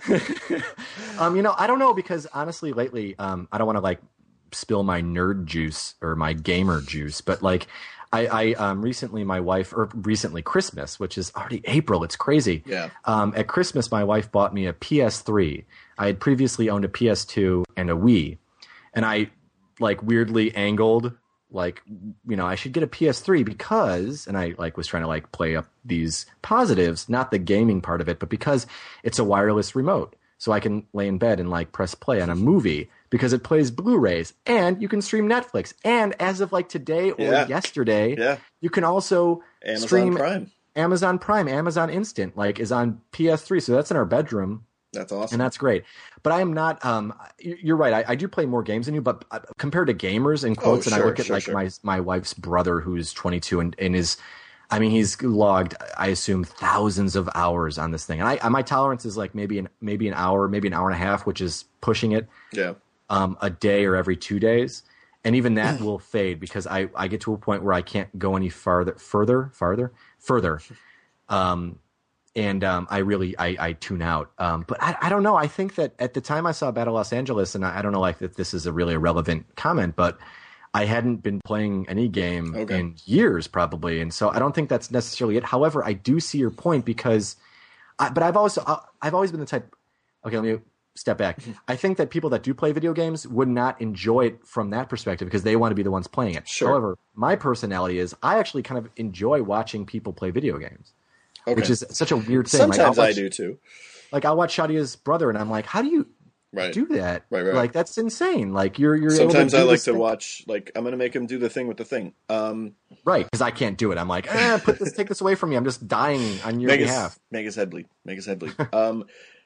Speaker 2: um, you know, I don't know, because honestly, lately, um, I don't want to like spill my nerd juice or my gamer juice, but like I, I um, recently, my wife, or recently Christmas, which is already April, it's crazy.
Speaker 1: Yeah.
Speaker 2: Um, at Christmas, my wife bought me a P S three. I had previously owned a P S two and a Wii, and I like weirdly angled. Like, you know, I should get a P S three because, and I like was trying to like play up these positives, not the gaming part of it, but because it's a wireless remote. So I can lay in bed and like press play on a movie because it plays Blu-rays, and you can stream Netflix. And as of like today or
Speaker 1: Yeah.
Speaker 2: yesterday,
Speaker 1: Yeah.
Speaker 2: you can also
Speaker 1: Amazon
Speaker 2: stream
Speaker 1: Prime.
Speaker 2: Amazon Prime, Amazon Instant, like is on P S three. So that's in our bedroom.
Speaker 1: That's awesome.
Speaker 2: And that's great. But I am not, um, you're right. I, I do play more games than you, but compared to gamers in quotes,
Speaker 1: Oh,
Speaker 2: and
Speaker 1: sure,
Speaker 2: I look at
Speaker 1: sure,
Speaker 2: like
Speaker 1: sure.
Speaker 2: my, my wife's brother who's twenty-two and, and is, I mean, he's logged, I assume, thousands of hours on this thing. And I, my tolerance is like maybe an, maybe an hour, maybe an hour and a half, which is pushing it,
Speaker 1: yeah.
Speaker 2: um, a day or every two days. And even that will fade because I, I get to a point where I can't go any farther, further, farther, further. Um, And um, I really I, I tune out. Um, but I, I don't know. I think that at the time I saw Battle Los Angeles, and I, I don't know like that this is a really irrelevant comment, but I hadn't been playing any game
Speaker 1: Okay.
Speaker 2: in years probably, and so I don't think that's necessarily it. However, I do see your point because, I, but I've always I've always been the type. Okay, let me step back. I think that people that do play video games would not enjoy it from that perspective because they want to be the ones playing it.
Speaker 1: Sure.
Speaker 2: However, my personality is I actually kind of enjoy watching people play video games.
Speaker 1: Okay.
Speaker 2: Which is such a weird thing.
Speaker 1: Sometimes
Speaker 2: like,
Speaker 1: I do too.
Speaker 2: Like I'll watch Shadia's brother, and I'm like, "How do you
Speaker 1: Right.
Speaker 2: do that?
Speaker 1: Right, right.
Speaker 2: Like that's insane. Like you're you're
Speaker 1: Sometimes
Speaker 2: able to
Speaker 1: I
Speaker 2: do
Speaker 1: like
Speaker 2: this
Speaker 1: to
Speaker 2: thing."
Speaker 1: watch, like, I'm going to make him do the thing with the thing. Um,
Speaker 2: Right, because I can't do it. I'm like, eh, put this, take this away from me. I'm just dying on your
Speaker 1: make his,
Speaker 2: behalf.
Speaker 1: make his head bleed. Make his head bleed. Um,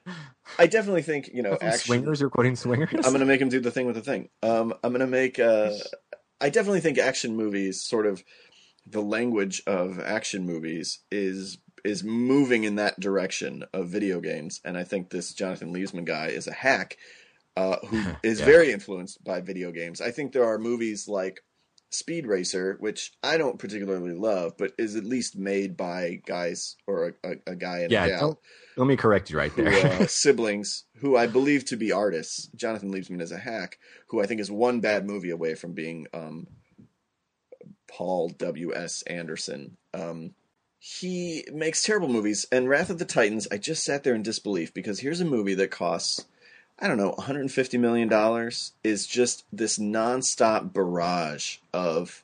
Speaker 1: I definitely think, you know,
Speaker 2: From
Speaker 1: action.
Speaker 2: Swingers, you're quoting Swingers.
Speaker 1: I'm going to make him do the thing with the thing. Um, I'm going to make. Uh, I definitely think action movies, sort of, the language of action movies is is moving in that direction of video games, and I think this Jonathan Liebsman guy is a hack uh, who is
Speaker 2: Yeah.
Speaker 1: very influenced by video games. I think there are movies like Speed Racer, which I don't particularly love, but is at least made by guys or a, a, a guy and
Speaker 2: yeah,
Speaker 1: a gal.
Speaker 2: don't, let me correct you right
Speaker 1: Who,
Speaker 2: there.
Speaker 1: uh, siblings who I believe to be artists. Jonathan Liebsman is a hack who I think is one bad movie away from being um, Paul W S. Anderson. Um, he makes terrible movies, and Wrath of the Titans, I just sat there in disbelief because here's a movie that costs, I don't know, one hundred fifty million dollars, is just this nonstop barrage of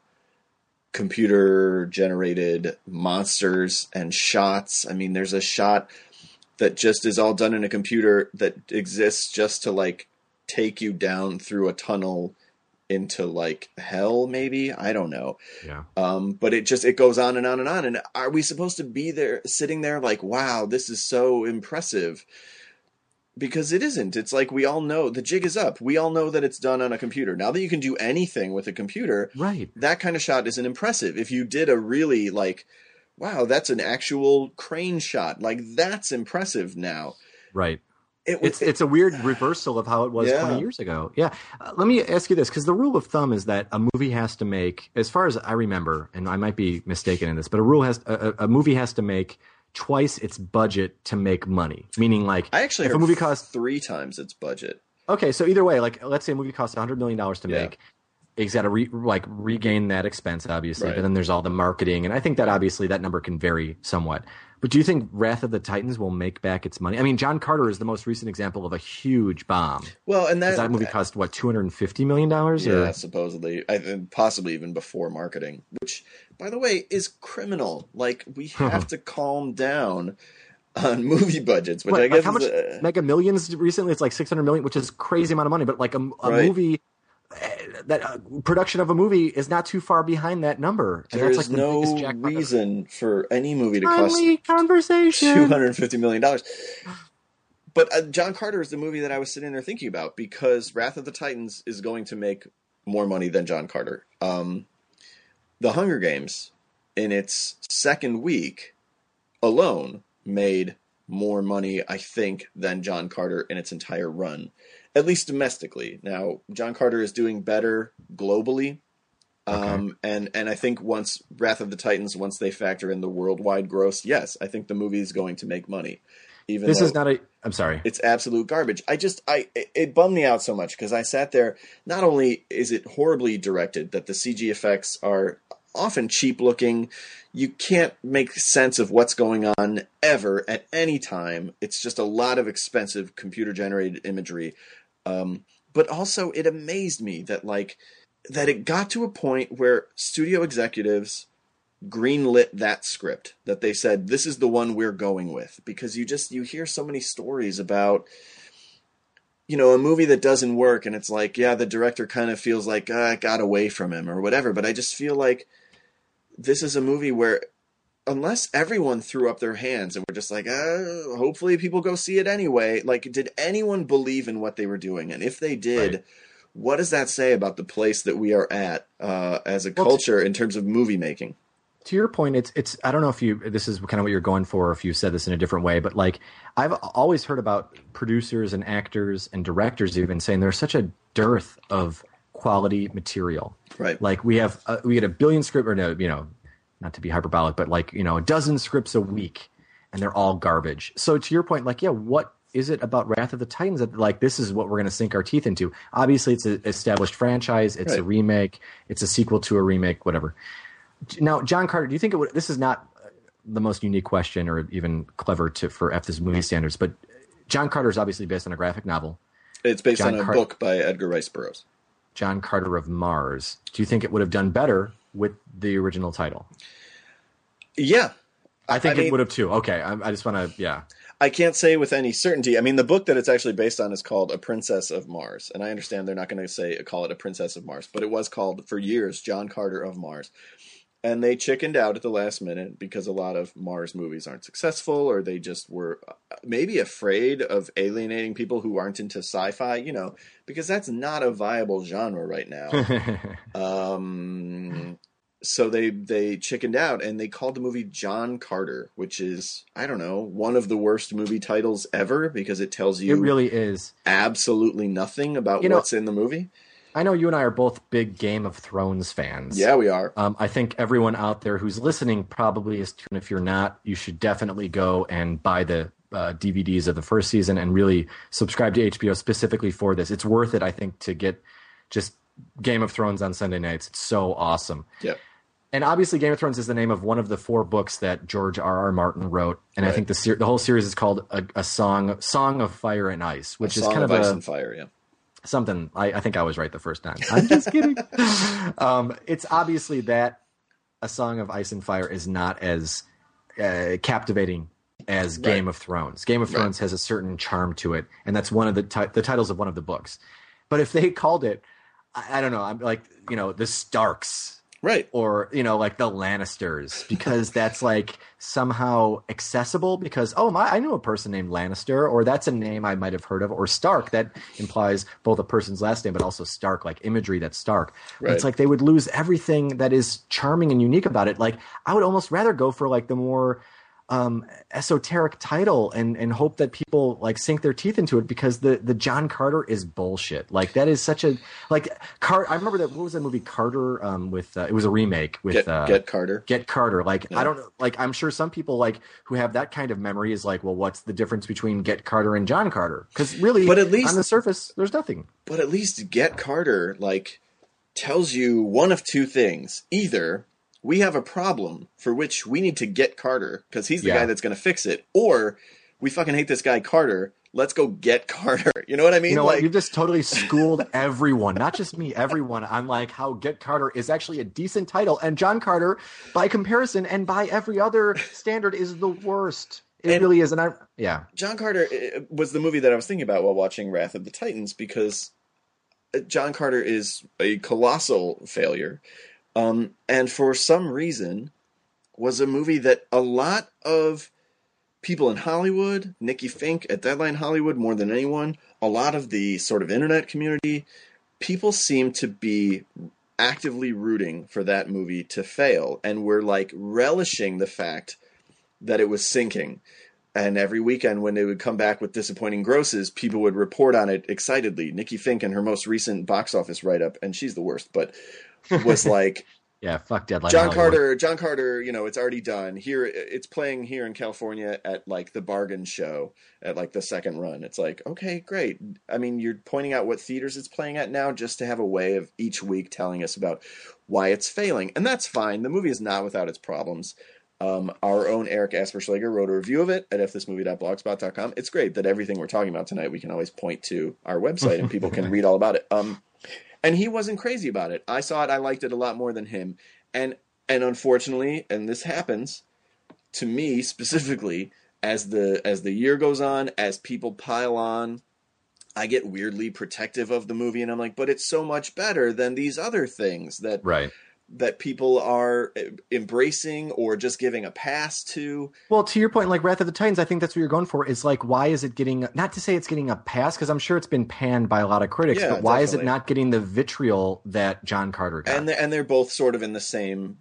Speaker 1: computer-generated monsters and shots. I mean, there's a shot that just is all done in a computer that exists just to, like, take you down through a tunnel into, like, hell, maybe? I don't know.
Speaker 2: Yeah.
Speaker 1: Um, but it just, it goes on and on and on. And are we supposed to be there, sitting there like, wow, this is so impressive? Because it isn't. It's like we all know, the jig is up. We all know that it's done on a computer. Now that you can do anything with a computer,
Speaker 2: Right.
Speaker 1: that kind of shot isn't impressive. If you did a really, like, wow, that's an actual crane shot, like, that's impressive now.
Speaker 2: Right.
Speaker 1: It was,
Speaker 2: It's it's a weird reversal of how it was
Speaker 1: Yeah.
Speaker 2: twenty years ago. Yeah. Uh, let me ask you this, because the rule of thumb is that a movie has to make, as far as I remember, and I might be mistaken in this, but a rule has a, a movie has to make twice its budget to make money. Meaning, like,
Speaker 1: I actually
Speaker 2: if
Speaker 1: heard
Speaker 2: a movie costs
Speaker 1: three times its budget.
Speaker 2: okay, so either way, like, let's say a movie costs a hundred million dollars to
Speaker 1: Yeah.
Speaker 2: make. It's got to re, like regain that expense, obviously,
Speaker 1: Right.
Speaker 2: but then there's all the marketing, and I think that obviously that number can vary somewhat. But do you think Wrath of the Titans will make back its money? I mean, John Carter is the most recent example of a huge bomb.
Speaker 1: Well, and that,
Speaker 2: that movie cost, what, two hundred fifty million dollars?
Speaker 1: Yeah,
Speaker 2: or?
Speaker 1: supposedly. I, possibly even before marketing, which, by the way, is criminal. Like, we have to calm down on movie budgets, which
Speaker 2: what,
Speaker 1: I guess
Speaker 2: like how
Speaker 1: is...
Speaker 2: much
Speaker 1: Uh,
Speaker 2: Mega Millions recently? It's like six hundred million, which is crazy amount of money. But like a, a
Speaker 1: right.
Speaker 2: movie... that uh, production of a movie is not too far behind that number. And
Speaker 1: there
Speaker 2: that's
Speaker 1: is
Speaker 2: like the
Speaker 1: no
Speaker 2: biggest jackpot
Speaker 1: reason
Speaker 2: ever.
Speaker 1: for any movie to
Speaker 2: Timely
Speaker 1: cost
Speaker 2: conversation.
Speaker 1: two hundred fifty million dollars. But uh, John Carter is the movie that I was sitting there thinking about because Wrath of the Titans is going to make more money than John Carter. Um, the Hunger Games, in its second week alone, made more money, I think, than John Carter in its entire run. At least domestically. Now, John Carter is doing better globally. Um, okay. and, and I think once Wrath of the Titans, once they factor in the worldwide gross, yes, I think the movie is going to make money. Even
Speaker 2: this
Speaker 1: though
Speaker 2: is not a, I'm sorry.
Speaker 1: It's absolute garbage. I just, I, it, it bummed me out so much because I sat there, not only is it horribly directed, that the C G effects are often cheap looking, you can't make sense of what's going on ever at any time. It's just a lot of expensive computer generated imagery. Um, but also it amazed me that like that it got to a point where studio executives greenlit that script, that they said, this is the one we're going with, because you just, you hear so many stories about, you know, a movie that doesn't work. And it's like, yeah, the director kind of feels like, uh, it got away from him or whatever. But I just feel like this is a movie where unless everyone threw up their hands and were just like, uh, hopefully people go see it anyway. Like, did anyone believe in what they were doing? And if they did, right. What does that say about the place that we are at uh, as a well, culture in terms of movie making?
Speaker 2: To your point, it's it's. I don't know if you this is kind of what you're going for, or if you said this in a different way, but like I've always heard about producers and actors and directors even saying there's such a dearth of quality material.
Speaker 1: Right.
Speaker 2: Like we have uh, we get a billion script or no, you know, not to be hyperbolic, but like you know, a dozen scripts a week, and they're all garbage. So to your point, like yeah, what is it about Wrath of the Titans that like this is what we're going to sink our teeth into? Obviously, it's an established franchise. It's right. a remake. It's a sequel to a remake. Whatever. Now, John Carter, do you think it would? This is not the most unique question, or even clever to for F this movie standards, but John Carter is obviously based on a graphic novel.
Speaker 1: It's based
Speaker 2: John
Speaker 1: on a
Speaker 2: Car-
Speaker 1: book by Edgar Rice Burroughs.
Speaker 2: John Carter of Mars. Do you think it would have done better with the original title?
Speaker 1: Yeah,
Speaker 2: I think
Speaker 1: I
Speaker 2: it
Speaker 1: mean,
Speaker 2: would have too. Okay, I, I just want to. Yeah,
Speaker 1: I can't say with any certainty. I mean, the book that it's actually based on is called A Princess of Mars, and I understand they're not going to say call it A Princess of Mars, but it was called for years John Carter of Mars. And they chickened out at the last minute because a lot of Mars movies aren't successful, or they just were maybe afraid of alienating people who aren't into sci-fi, you know, because that's not a viable genre right now. um, so they they chickened out, and they called the movie John Carter, which is, I don't know, one of the worst movie titles ever because it tells you
Speaker 2: it really is
Speaker 1: absolutely nothing about
Speaker 2: you know,
Speaker 1: what's in the movie.
Speaker 2: I know you and I are both big Game of Thrones fans.
Speaker 1: Yeah, we are.
Speaker 2: Um, I think everyone out there who's listening probably is too. And if you're not, you should definitely go and buy the uh, D V Ds of the first season and really subscribe to H B O specifically for this. It's worth it, I think, to get just Game of Thrones on Sunday nights. It's so awesome.
Speaker 1: Yeah.
Speaker 2: And obviously, Game of Thrones is the name of one of the four books that George R. R. Martin wrote, and right. I think the ser- the whole series is called a, a song, Song of Fire and Ice, which
Speaker 1: a
Speaker 2: is
Speaker 1: song
Speaker 2: kind
Speaker 1: of
Speaker 2: of
Speaker 1: ice
Speaker 2: a
Speaker 1: and fire. Yeah.
Speaker 2: Something I, I think I was right the first time. I'm just kidding. um, it's obviously that A Song of Ice and Fire is not as uh, captivating as right. Game of Thrones. Game of Thrones right. has a certain charm to it, and that's one of the ti- the titles of one of the books. But if they called it, I, I don't know, I'm like you know the Starks.
Speaker 1: Right.
Speaker 2: Or, you know, like the Lannisters, because that's like somehow accessible because, oh, my, I knew a person named Lannister, or that's a name I might have heard of, or Stark. That implies both a person's last name, but also Stark, like imagery that's Stark. Right. It's like they would lose everything that is charming and unique about it. Like, I would almost rather go for like the more um, esoteric title and, and hope that people like sink their teeth into it because the, the John Carter is bullshit. Like that is such a like Car. I remember that. What was that movie Carter? Um, with uh, it was a remake with
Speaker 1: Get,
Speaker 2: uh,
Speaker 1: Get Carter.
Speaker 2: Get Carter. Like
Speaker 1: yeah.
Speaker 2: I don't know. Like I'm sure some people like who have that kind of memory is like, well, what's the difference between Get Carter and John Carter? Because really,
Speaker 1: but at least
Speaker 2: on the surface, there's nothing.
Speaker 1: But at least Get Carter like tells you one of two things: either we have a problem for which we need to get Carter because he's the
Speaker 2: Yeah.
Speaker 1: guy that's going to fix it, or we fucking hate this guy Carter. Let's go get Carter. You know what I mean?
Speaker 2: You know
Speaker 1: like,
Speaker 2: what? You've just totally schooled everyone, not just me, everyone. I'm like, how Get Carter is actually a decent title. And John Carter, by comparison and by every other standard, is the worst. It
Speaker 1: And-
Speaker 2: really is. And I, yeah.
Speaker 1: John Carter uh, was the movie that I was thinking about while watching Wrath of the Titans because John Carter is a colossal failure. Um, and for some reason was a movie that a lot of people in Hollywood, Nikki Fink at Deadline Hollywood more than anyone, a lot of the sort of internet community, people seem to be actively rooting for that movie to fail. And we're like relishing the fact that it was sinking. And every weekend when they would come back with disappointing grosses, people would report on it excitedly. Nikki Fink in her most recent box office write-up, and she's the worst, but was like,
Speaker 2: Yeah, fuck Deadline
Speaker 1: John
Speaker 2: Hollywood.
Speaker 1: Carter, John Carter, you know, it's already done. Here, it's playing here in California at like the Bargain Show at like the second run. It's like, okay, great. I mean, you're pointing out what theaters it's playing at now just to have a way of each week telling us about why it's failing. And that's fine. The movie is not without its problems. Um, our own Eric Asperschlager wrote a review of it at f this movie dot blogspot dot com. It's great that everything we're talking about tonight, we can always point to our website and people can read all about it. Um, and he wasn't crazy about it. I saw it. I liked it a lot more than him. And and unfortunately, and this happens to me specifically, as the as the year goes on, as people pile on, I get weirdly protective of the movie, and I'm like, but it's so much better than these other things that
Speaker 2: Right.
Speaker 1: that people are embracing or just giving a pass to.
Speaker 2: Well, to your point, like Wrath of the Titans, I think that's what you're going for. Is like, why is it getting, not to say it's getting a pass, because I'm sure it's been panned by a lot of critics,
Speaker 1: Yeah,
Speaker 2: but why is it
Speaker 1: definitely.
Speaker 2: not getting the vitriol that John Carter got?
Speaker 1: And they're, and they're both sort of in the same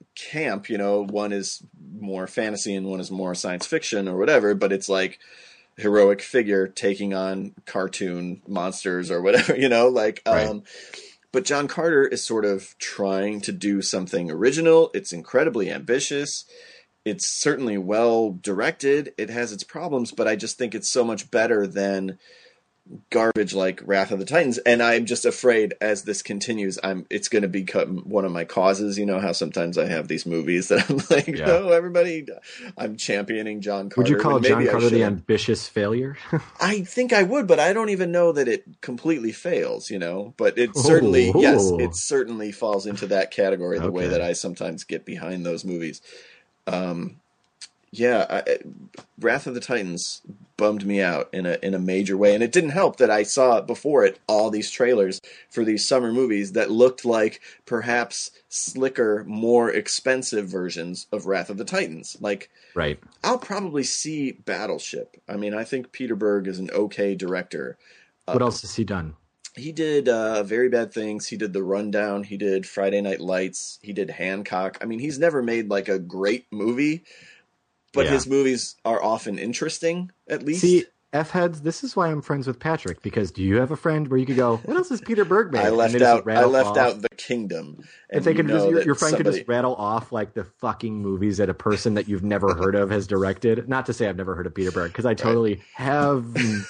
Speaker 1: camp, you know, one is more fantasy and one is more science fiction or whatever, but it's like heroic figure taking on cartoon monsters or whatever, you know, like, um,
Speaker 2: Right.
Speaker 1: But John Carter is sort of trying to do something original. It's incredibly ambitious. It's certainly well directed. It has its problems, but I just think it's so much better than garbage like Wrath of the Titans. And I'm just afraid as this continues, I'm it's going to become one of my causes. You know how sometimes I have these movies that I'm like,
Speaker 2: Yeah.
Speaker 1: oh, everybody, I'm championing John Carter.
Speaker 2: Would you call
Speaker 1: when
Speaker 2: John
Speaker 1: maybe I
Speaker 2: Carter the
Speaker 1: shouldn't.
Speaker 2: ambitious failure?
Speaker 1: I think I would, but I don't even know that it completely fails, you know. But it certainly,
Speaker 2: Ooh.
Speaker 1: yes, it certainly falls into that category. The way
Speaker 2: Okay.
Speaker 1: that I sometimes get behind those movies. Um, yeah, I, Wrath of the Titans bummed me out in a in a major way, and it didn't help that I saw before it all these trailers for these summer movies that looked like perhaps slicker, more expensive versions of Wrath of the Titans, like.
Speaker 2: Right.
Speaker 1: I'll probably see Battleship. I mean, I think Peter Berg is an okay director.
Speaker 2: What
Speaker 1: Uh,
Speaker 2: else has he done?
Speaker 1: He did uh, Very Bad Things. He did The Rundown. He did Friday Night Lights. He did Hancock. I mean, he's never made like a great movie, but
Speaker 2: Yeah.
Speaker 1: his movies are often interesting, at least.
Speaker 2: See, F-heads, this is why I'm friends with Patrick, because do you have a friend where you could go, what else is Peter Berg made?
Speaker 1: I
Speaker 2: And
Speaker 1: left
Speaker 2: they just
Speaker 1: out. I
Speaker 2: rattle
Speaker 1: left
Speaker 2: off.
Speaker 1: out The Kingdom.
Speaker 2: If they
Speaker 1: you
Speaker 2: could just,
Speaker 1: know
Speaker 2: your,
Speaker 1: that
Speaker 2: your friend could
Speaker 1: somebody-
Speaker 2: just rattle off like the fucking movies that a person that you've never heard of has directed. Not to say I've never heard of Peter Berg, because I totally have.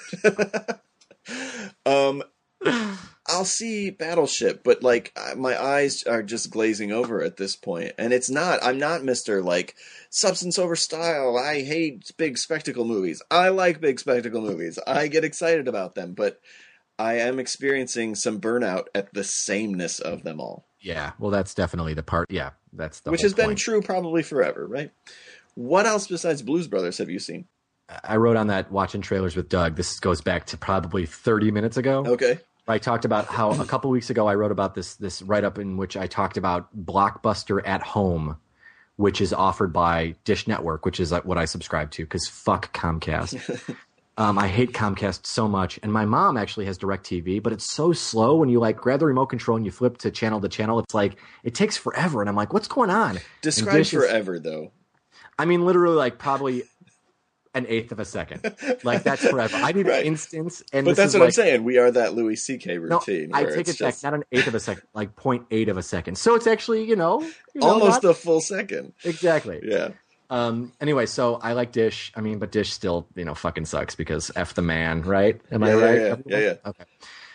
Speaker 1: Um, I'll see Battleship, but like I- my eyes are just glazing over at this point, and it's not. I'm not Mister like substance over style. I hate big spectacle movies. I like big spectacle movies. I get excited about them, but I am experiencing some burnout at the sameness of them all,
Speaker 2: Yeah, well, that's definitely the part. Yeah, that's the
Speaker 1: which
Speaker 2: whole
Speaker 1: has been
Speaker 2: point.
Speaker 1: true probably forever, right? What else besides Blues Brothers have you seen?
Speaker 2: I wrote on that watching trailers with Doug. This goes back to probably thirty minutes ago.
Speaker 1: Okay.
Speaker 2: I talked about how a couple weeks ago I wrote about this this write up in which I talked about Blockbuster at Home, which is offered by Dish Network, which is like what I subscribe to because fuck Comcast. um, I hate Comcast so much, and my mom actually has DirecTV, but it's so slow when you like grab the remote control and you flip to channel to channel. It's like it takes forever, and I'm like, what's going on? And
Speaker 1: Describe
Speaker 2: Dish is-
Speaker 1: forever, though.
Speaker 2: I mean, literally, like probably an eighth of a second. Like that's forever. I need
Speaker 1: Right.
Speaker 2: an instance, and
Speaker 1: But
Speaker 2: this
Speaker 1: that's
Speaker 2: is
Speaker 1: what
Speaker 2: like,
Speaker 1: I'm saying. We are that Louis C K
Speaker 2: No,
Speaker 1: routine.
Speaker 2: I
Speaker 1: where
Speaker 2: take
Speaker 1: it's
Speaker 2: it back.
Speaker 1: just
Speaker 2: Not an eighth of a second, like point eight of a second. So it's actually, you know, you know
Speaker 1: almost
Speaker 2: not-
Speaker 1: a full second.
Speaker 2: exactly.
Speaker 1: Yeah.
Speaker 2: Um. Anyway, so I like Dish. I mean, but Dish still, you know, fucking sucks because f the man, right? Am
Speaker 1: Yeah,
Speaker 2: I
Speaker 1: yeah,
Speaker 2: right?
Speaker 1: yeah,
Speaker 2: Everyone?
Speaker 1: yeah, yeah.
Speaker 2: Okay.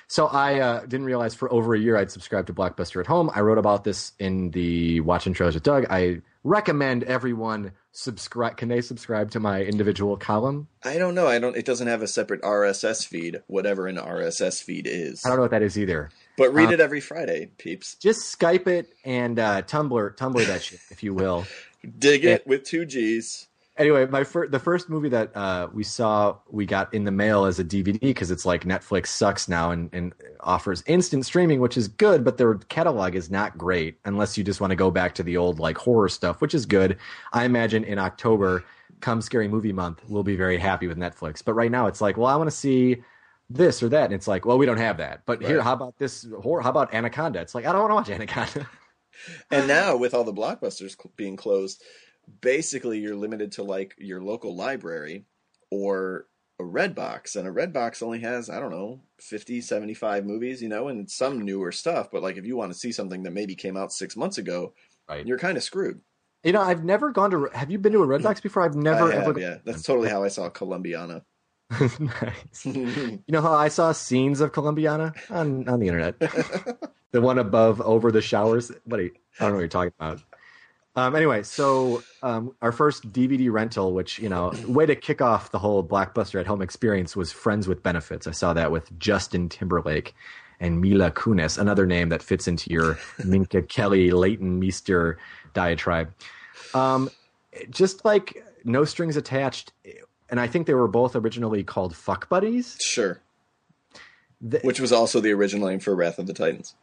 Speaker 2: So I uh, didn't realize for over a year I'd subscribed to Blockbuster at Home. I wrote about this in the Watching Trailers with Doug. I recommend everyone subscribe. Can they subscribe to my individual column?
Speaker 1: I don't know. I don't. It doesn't have a separate R S S feed, whatever an R S S feed is.
Speaker 2: I don't know what that is either.
Speaker 1: But read
Speaker 2: um,
Speaker 1: it every Friday, peeps.
Speaker 2: Just Skype it and uh, Tumblr, Tumblr that shit, if you will.
Speaker 1: Dig it
Speaker 2: and,
Speaker 1: with two G's.
Speaker 2: Anyway, my fir- the first movie that uh, we saw, we got in the mail as a D V D because it's like Netflix sucks now and, and offers instant streaming, which is good, but their catalog is not great unless you just want to go back to the old like horror stuff, which is good. I imagine in October, come Scary Movie Month, we'll be very happy with Netflix. But right now, it's like, well, I want to see this or that, and it's like, well, we don't have that. But right. Here, how about this horror? How about Anaconda? It's like, I don't want to watch Anaconda.
Speaker 1: And now with all the Blockbusters being closed, basically you're limited to like your local library or a Redbox, and a Redbox only has, I don't know, fifty, seventy-five movies, you know, and some newer stuff. But like if you want to see something that maybe came out six months ago, right. You're kind of screwed.
Speaker 2: You know, I've never gone to, have you been to a Redbox before? I've never
Speaker 1: I have,
Speaker 2: ever.
Speaker 1: Yeah, that's totally how I saw Columbiana.
Speaker 2: Nice. You know how I saw scenes of Columbiana on, on the internet? The one above over the showers. Buddy, I don't know what you're talking about. Um, anyway, so um, our first D V D rental, which, you know, way to kick off the whole Blockbuster at Home experience was Friends with Benefits. I saw that with Justin Timberlake and Mila Kunis, another name that fits into your Minka Kelly, Leighton Meester diatribe. Um, just like no strings attached. And I think they were both originally called Fuck Buddies.
Speaker 1: Sure.
Speaker 2: The,
Speaker 1: Which was also the original name for Wrath of the Titans.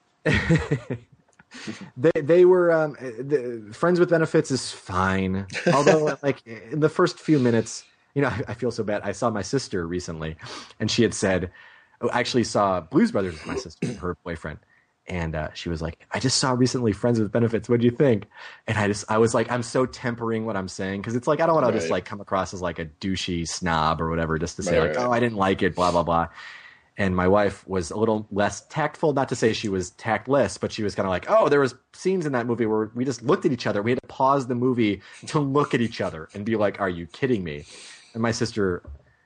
Speaker 2: they they were um, the, Friends with Benefits is fine. Although, like in the first few minutes, you know, I, I feel so bad. I saw my sister recently, and she had said, oh, I actually saw Blues Brothers with my sister, her boyfriend. And uh, she was like, I just saw recently Friends with Benefits. What do you think? And I just, I was like, I'm so tempering what I'm saying. Cause it's like, I don't want right. to just like come across as like a douchey snob or whatever, just to say right, like, right. oh, I didn't like it, blah, blah, blah. And my wife was a little less tactful, not to say she was tactless, but she was kind of like, oh, there was scenes in that movie where we just looked at each other. We had to pause the movie to look at each other and be like, are you kidding me? And my sister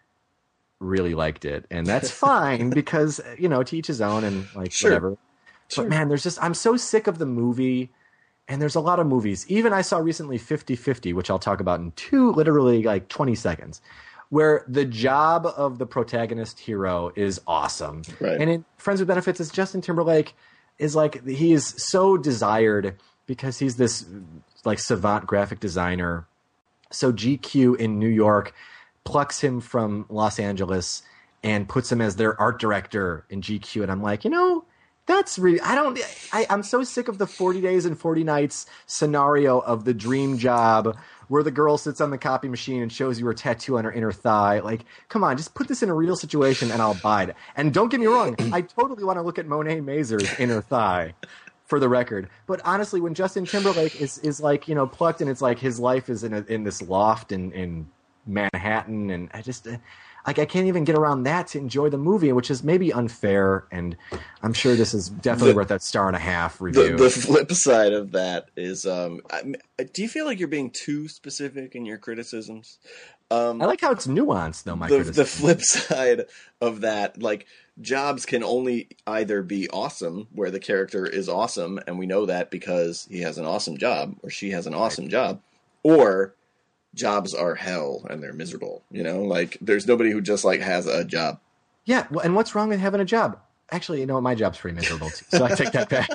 Speaker 2: really liked it. And that's fine because, you know, to each his own and like sure. whatever. Sure. But man, there's just, I'm so sick of the movie, and there's a lot of movies. Even I saw recently fifty fifty, which I'll talk about in two, literally like twenty seconds, where the job of the protagonist hero is awesome. Right. And in Friends with Benefits, is Justin Timberlake is like, he is so desired because he's this like savant graphic designer. So G Q in New York plucks him from Los Angeles and puts him as their art director in G Q. And I'm like, you know, that's really, I don't, I, I'm so sick of the forty days and forty nights scenario of the dream job where the girl sits on the copy machine and shows you her tattoo on her inner thigh. Like, come on, just put this in a real situation and I'll buy it. And don't get me wrong, I totally want to look at Monet Mazur's inner thigh for the record. But honestly, when Justin Timberlake is, is like, you know, plucked and it's like his life is in a, in this loft in, in Manhattan, and I just, like, I can't even get around that to enjoy the movie, which is maybe unfair, and I'm sure this is definitely the, worth that star and a half review.
Speaker 1: The, the flip side of that is, um, I, do you feel like you're being too specific in your criticisms? Um,
Speaker 2: I like how it's nuanced, though, my
Speaker 1: the,
Speaker 2: criticism.
Speaker 1: The flip side of that, like, jobs can only either be awesome, where the character is awesome, and we know that because he has an awesome job, or she has an awesome right. job, or jobs are hell and they're miserable, you know, like there's nobody who just like has a job.
Speaker 2: Yeah. Well, and what's wrong with having a job? Actually, you know, my job's pretty miserable too. So I take that back.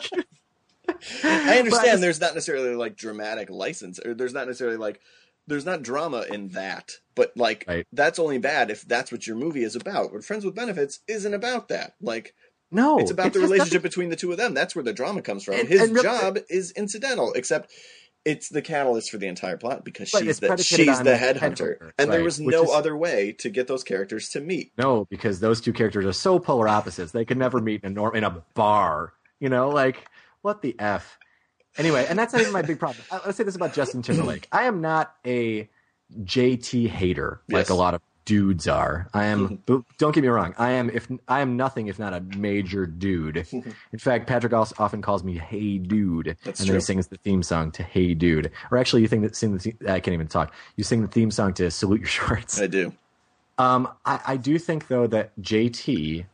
Speaker 1: I understand just, there's not necessarily like dramatic license, or there's not necessarily like, there's not drama in that, but like right. that's only bad if that's what your movie is about. But Friends with Benefits isn't about that. Like,
Speaker 2: no,
Speaker 1: it's about it the relationship nothing... between the two of them. That's where the drama comes from. And, His and job really... is incidental, except it's the catalyst for the entire plot because right, she's the she's the headhunter, head and right, there was no is, other way to get those characters to meet.
Speaker 2: No, because those two characters are so polar opposites; they could never meet in a norm in a bar. You know, like what the f. Anyway, and that's not even my big problem. I, let's say this about Justin Timberlake: I am not a J T hater like yes. a lot of dudes are. I am. Don't get me wrong. I am. If I am nothing if not a major dude. In fact, Patrick also often calls me "Hey Dude,"
Speaker 1: That's
Speaker 2: and
Speaker 1: true.
Speaker 2: then he sings the theme song to "Hey Dude." Or actually, you think that sing the theme, I can't even talk. You sing the theme song to "Salute Your Shorts."
Speaker 1: I do.
Speaker 2: Um, I, I do think though that J T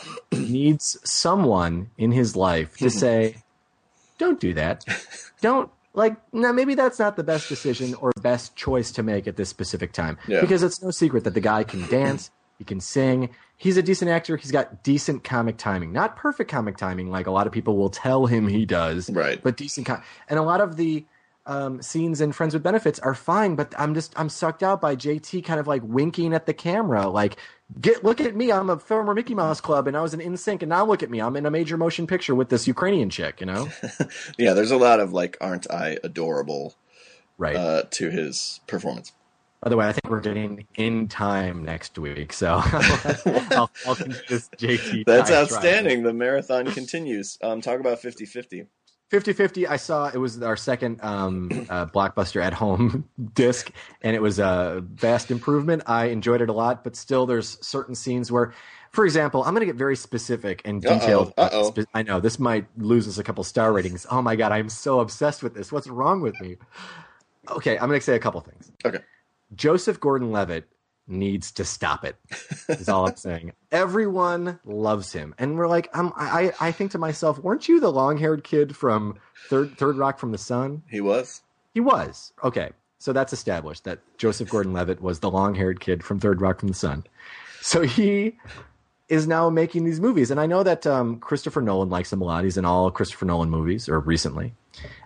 Speaker 2: needs someone in his life to say, don't do that. Don't, like, no, maybe that's not the best decision or best choice to make at this specific time.
Speaker 1: Yeah.
Speaker 2: Because it's no secret that the guy can dance, he can sing, he's a decent actor, he's got decent comic timing. Not perfect comic timing like a lot of people will tell him he does,
Speaker 1: right?
Speaker 2: But decent com- and a lot of the um, scenes in Friends with Benefits are fine, but I'm just, I'm sucked out by J T kind of like winking at the camera, like, get, look at me, I'm a former Mickey Mouse Club, and I was in N Sync, and now look at me, I'm in a major motion picture with this Ukrainian chick, you know?
Speaker 1: Yeah, there's a lot of, like, aren't I adorable
Speaker 2: right.
Speaker 1: uh, to his performance.
Speaker 2: By the way, I think we're getting in time next week, so I'll, I'll keep this J T.
Speaker 1: That's outstanding. The marathon continues. Um, talk about fifty-fifty.
Speaker 2: fifty-fifty, I saw it was our second um, uh, Blockbuster at home disc, and it was a vast improvement. I enjoyed it a lot, but still there's certain scenes where, for example, I'm going to get very specific and detailed.
Speaker 1: Uh-oh. Uh-oh.
Speaker 2: Spe- I know, this might lose us a couple star ratings. Oh my God, I'm so obsessed with this. What's wrong with me? Okay, I'm going to say a couple things.
Speaker 1: Okay.
Speaker 2: Joseph Gordon-Levitt needs to stop it, is all I'm saying. Everyone loves him. And we're like, I'm, I, I think to myself, weren't you the long-haired kid from Third, Third Rock from the Sun?
Speaker 1: He was.
Speaker 2: He was. Okay. So that's established that Joseph Gordon-Levitt was the long-haired kid from Third Rock from the Sun. So he is now making these movies. And I know that um, Christopher Nolan likes him a lot. He's in all Christopher Nolan movies, or recently.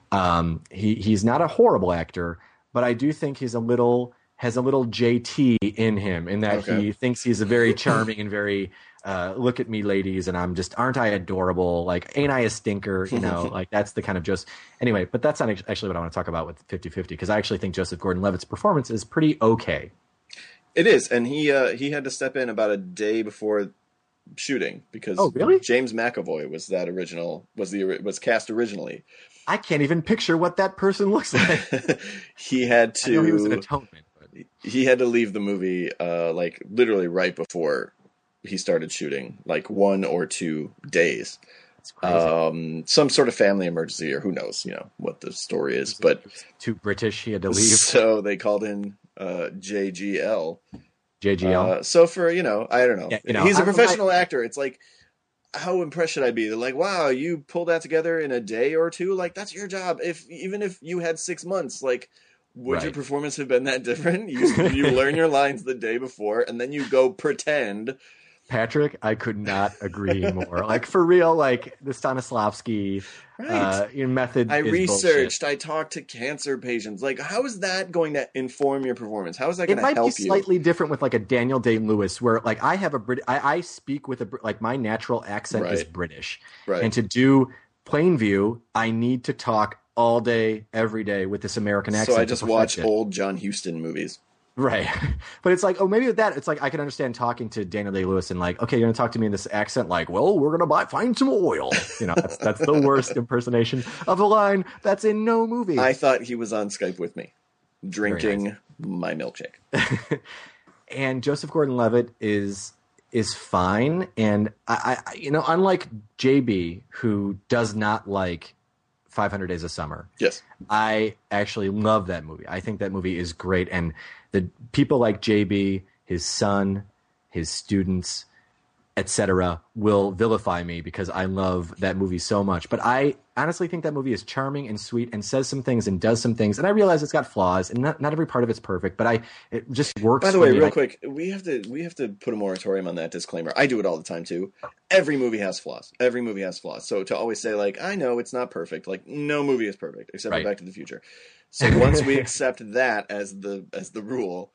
Speaker 2: Um, he He's not a horrible actor, but I do think he's a little... has a little J T in him, in that
Speaker 1: okay.
Speaker 2: he thinks he's a very charming and very, uh, look at me, ladies, and I'm just, aren't I adorable? Like, ain't I a stinker? You know, like, that's the kind of Joseph. Anyway, but that's not actually what I want to talk about with fifty-fifty, because I actually think Joseph Gordon-Levitt's performance is pretty okay.
Speaker 1: It is, and he uh, he had to step in about a day before shooting, because
Speaker 2: oh, really?
Speaker 1: James McAvoy was that original, was the was cast originally.
Speaker 2: I can't even picture what that person looks like.
Speaker 1: He had to.
Speaker 2: I know he was an atonement.
Speaker 1: He had to leave the movie, uh, like, literally right before he started shooting, like one or two days.
Speaker 2: That's crazy.
Speaker 1: Um, some sort of family emergency, or who knows, you know, what the story is. But
Speaker 2: too British, he had to leave.
Speaker 1: So they called in uh, J G L.
Speaker 2: J G L.
Speaker 1: Uh, so for, you know, I don't know.
Speaker 2: Yeah, you know
Speaker 1: He's a
Speaker 2: I'm,
Speaker 1: professional
Speaker 2: I,
Speaker 1: actor. It's like, how impressed should I be? They're like, wow, you pulled that together in a day or two? Like, that's your job. If even if you had six months, like, would right. your performance have been that different? You you learn your lines the day before, and then you go pretend.
Speaker 2: Patrick, I could not agree more. Like, for real, like, the Stanislavski right. uh, method
Speaker 1: I
Speaker 2: is
Speaker 1: researched.
Speaker 2: bullshit.
Speaker 1: I talked to cancer patients. Like, how is that going to inform your performance? How is that going to help you?
Speaker 2: It might be slightly different with, like, a Daniel Day-Lewis, where, like, I have a Brit. I, I speak with a like my natural accent
Speaker 1: right.
Speaker 2: is British,
Speaker 1: right.
Speaker 2: and to do Plainview, I need to talk all day, every day with this American accent.
Speaker 1: So I just watch
Speaker 2: it.
Speaker 1: old John Huston movies.
Speaker 2: Right. But it's like, oh, maybe with that, it's like I can understand talking to Daniel Day-Lewis and like, okay, you're going to talk to me in this accent, like, well, we're going to buy, find some oil. You know, that's, that's the worst impersonation of a line that's in no movie.
Speaker 1: I thought he was on Skype with me, drinking nice. my milkshake.
Speaker 2: And Joseph Gordon-Levitt is is fine. And, I, I, you know, unlike J B, who does not like five hundred Days of Summer.
Speaker 1: Yes.
Speaker 2: I actually love that movie. I think that movie is great. And the people like J B, his son, his students, et cetera, will vilify me because I love that movie so much. But I honestly think that movie is charming and sweet and says some things and does some things. And I realize it's got flaws and not, not every part of it's perfect, but I it just works.
Speaker 1: By the
Speaker 2: for
Speaker 1: way,
Speaker 2: me.
Speaker 1: real
Speaker 2: I,
Speaker 1: quick, we have to we have to put a moratorium on that disclaimer. I do it all the time too. Every movie has flaws. Every movie has flaws. So to always say like, I know it's not perfect, like no movie is perfect except
Speaker 2: right.
Speaker 1: for Back to the Future. So once we accept that as the as the rule,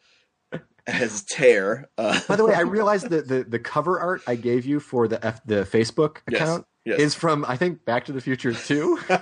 Speaker 1: as tear. Uh,
Speaker 2: By the way, I realized that the, the cover art I gave you for the F, the Facebook account
Speaker 1: yes, yes.
Speaker 2: is from, I think, Back to the Future two. Because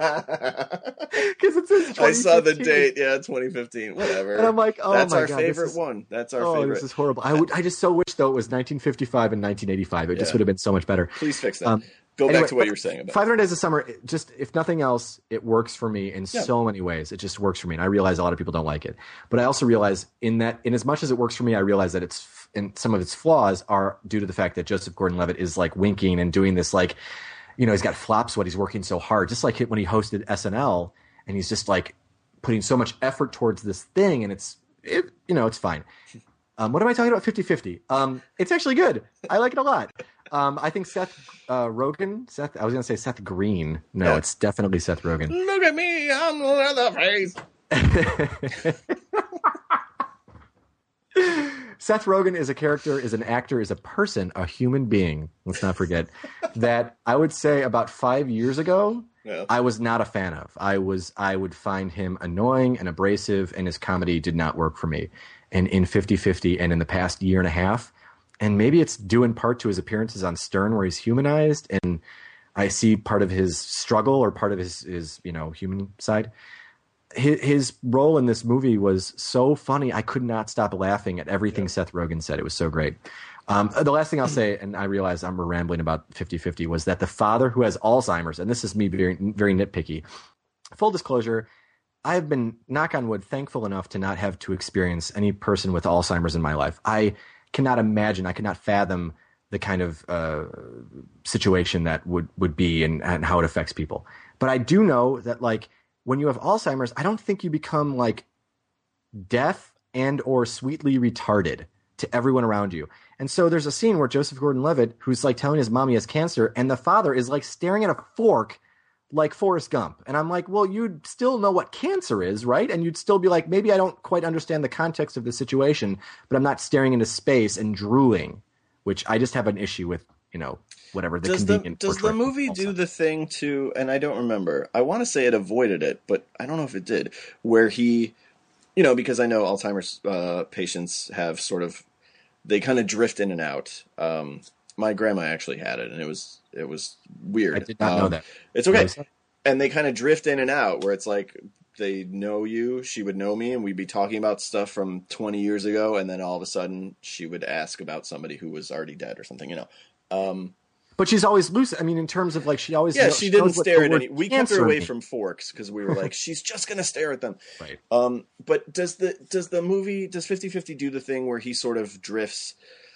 Speaker 2: it says
Speaker 1: I saw the date, yeah, twenty fifteen, whatever.
Speaker 2: And I'm like, oh
Speaker 1: That's
Speaker 2: my
Speaker 1: our
Speaker 2: God,
Speaker 1: favorite
Speaker 2: is,
Speaker 1: one. That's our
Speaker 2: oh,
Speaker 1: favorite.
Speaker 2: This is horrible. I would, I just so wish, though, it was nineteen fifty-five and nineteen eighty-five. It yeah. just would have been so much better.
Speaker 1: Please fix that.
Speaker 2: Um,
Speaker 1: Go
Speaker 2: anyway,
Speaker 1: back to what you were saying about
Speaker 2: five hundred Days of Summer. It just, if nothing else, it works for me in yeah. so many ways. It just works for me. And I realize a lot of people don't like it. But I also realize in that, in as much as it works for me, I realize that it's, and some of its flaws are due to the fact that Joseph Gordon-Levitt is like winking and doing this, like, you know, he's got flop sweat. He's working so hard, just like when he hosted S N L, and he's just like putting so much effort towards this thing, and it's, it, you know, it's fine. Um, what am I talking about? fifty-fifty. Um, it's actually good. I like it a lot. Um, I think Seth uh, Rogen. Seth. I was going to say Seth Green. No,
Speaker 1: Yeah.
Speaker 2: it's definitely Seth Rogen.
Speaker 1: Look at me, I'm Leatherface.
Speaker 2: Seth Rogen is a character, is an actor, is a person, a human being. Let's not forget that. I would say about five years ago,
Speaker 1: Yeah.
Speaker 2: I was not a fan of. I was. I would find him annoying and abrasive, and his comedy did not work for me. And in fifty fifty, and in the past year and a half, and maybe it's due in part to his appearances on Stern, where he's humanized, and I see part of his struggle or part of his, his you know, human side. His, his role in this movie was so funny. I could not stop laughing at everything yeah. Seth Rogen said. It was so great. Um, the last thing I'll say, and I realize I'm rambling about fifty fifty, was that the father who has Alzheimer's, and this is me very, very nitpicky. Full disclosure, I've been, knock on wood, thankful enough to not have to experience any person with Alzheimer's in my life. I cannot imagine, I cannot fathom the kind of uh, situation that would, would be and, and how it affects people. But I do know that, like, when you have Alzheimer's, I don't think you become, like, deaf and or sweetly retarded to everyone around you. And so there's a scene where Joseph Gordon-Levitt, who's, like, telling his mom he has cancer, and the father is, like, staring at a fork like Forrest Gump. And I'm like, well, you'd still know what cancer is, right? And you'd still be like, maybe I don't quite understand the context of the situation, but I'm not staring into space and drooling, which I just have an issue with, you know, whatever. The
Speaker 1: does the,
Speaker 2: convenient
Speaker 1: does the movie do the thing to, and I don't remember, I want to say it avoided it, but I don't know if it did, where he, you know, because I know Alzheimer's uh, patients have sort of, they kind of drift in and out. Um, my grandma actually had it, and it was it was weird.
Speaker 2: I did not
Speaker 1: um,
Speaker 2: know that.
Speaker 1: It's okay. And they kind of drift in and out, where it's like they know you, she would know me, and we'd be talking about stuff from twenty years ago, and then all of a sudden she would ask about somebody who was already dead or something, you know. Um,
Speaker 2: but she's always lucid. I mean, in terms of, like, she always
Speaker 1: yeah,
Speaker 2: knows,
Speaker 1: she,
Speaker 2: she
Speaker 1: didn't
Speaker 2: knows what
Speaker 1: stare
Speaker 2: the
Speaker 1: at
Speaker 2: word
Speaker 1: any. We kept her
Speaker 2: cancer
Speaker 1: away
Speaker 2: means.
Speaker 1: from forks because we were like, she's just gonna stare at them.
Speaker 2: Right.
Speaker 1: Um, but does the does the movie does fifty fifty do the thing where he sort of drifts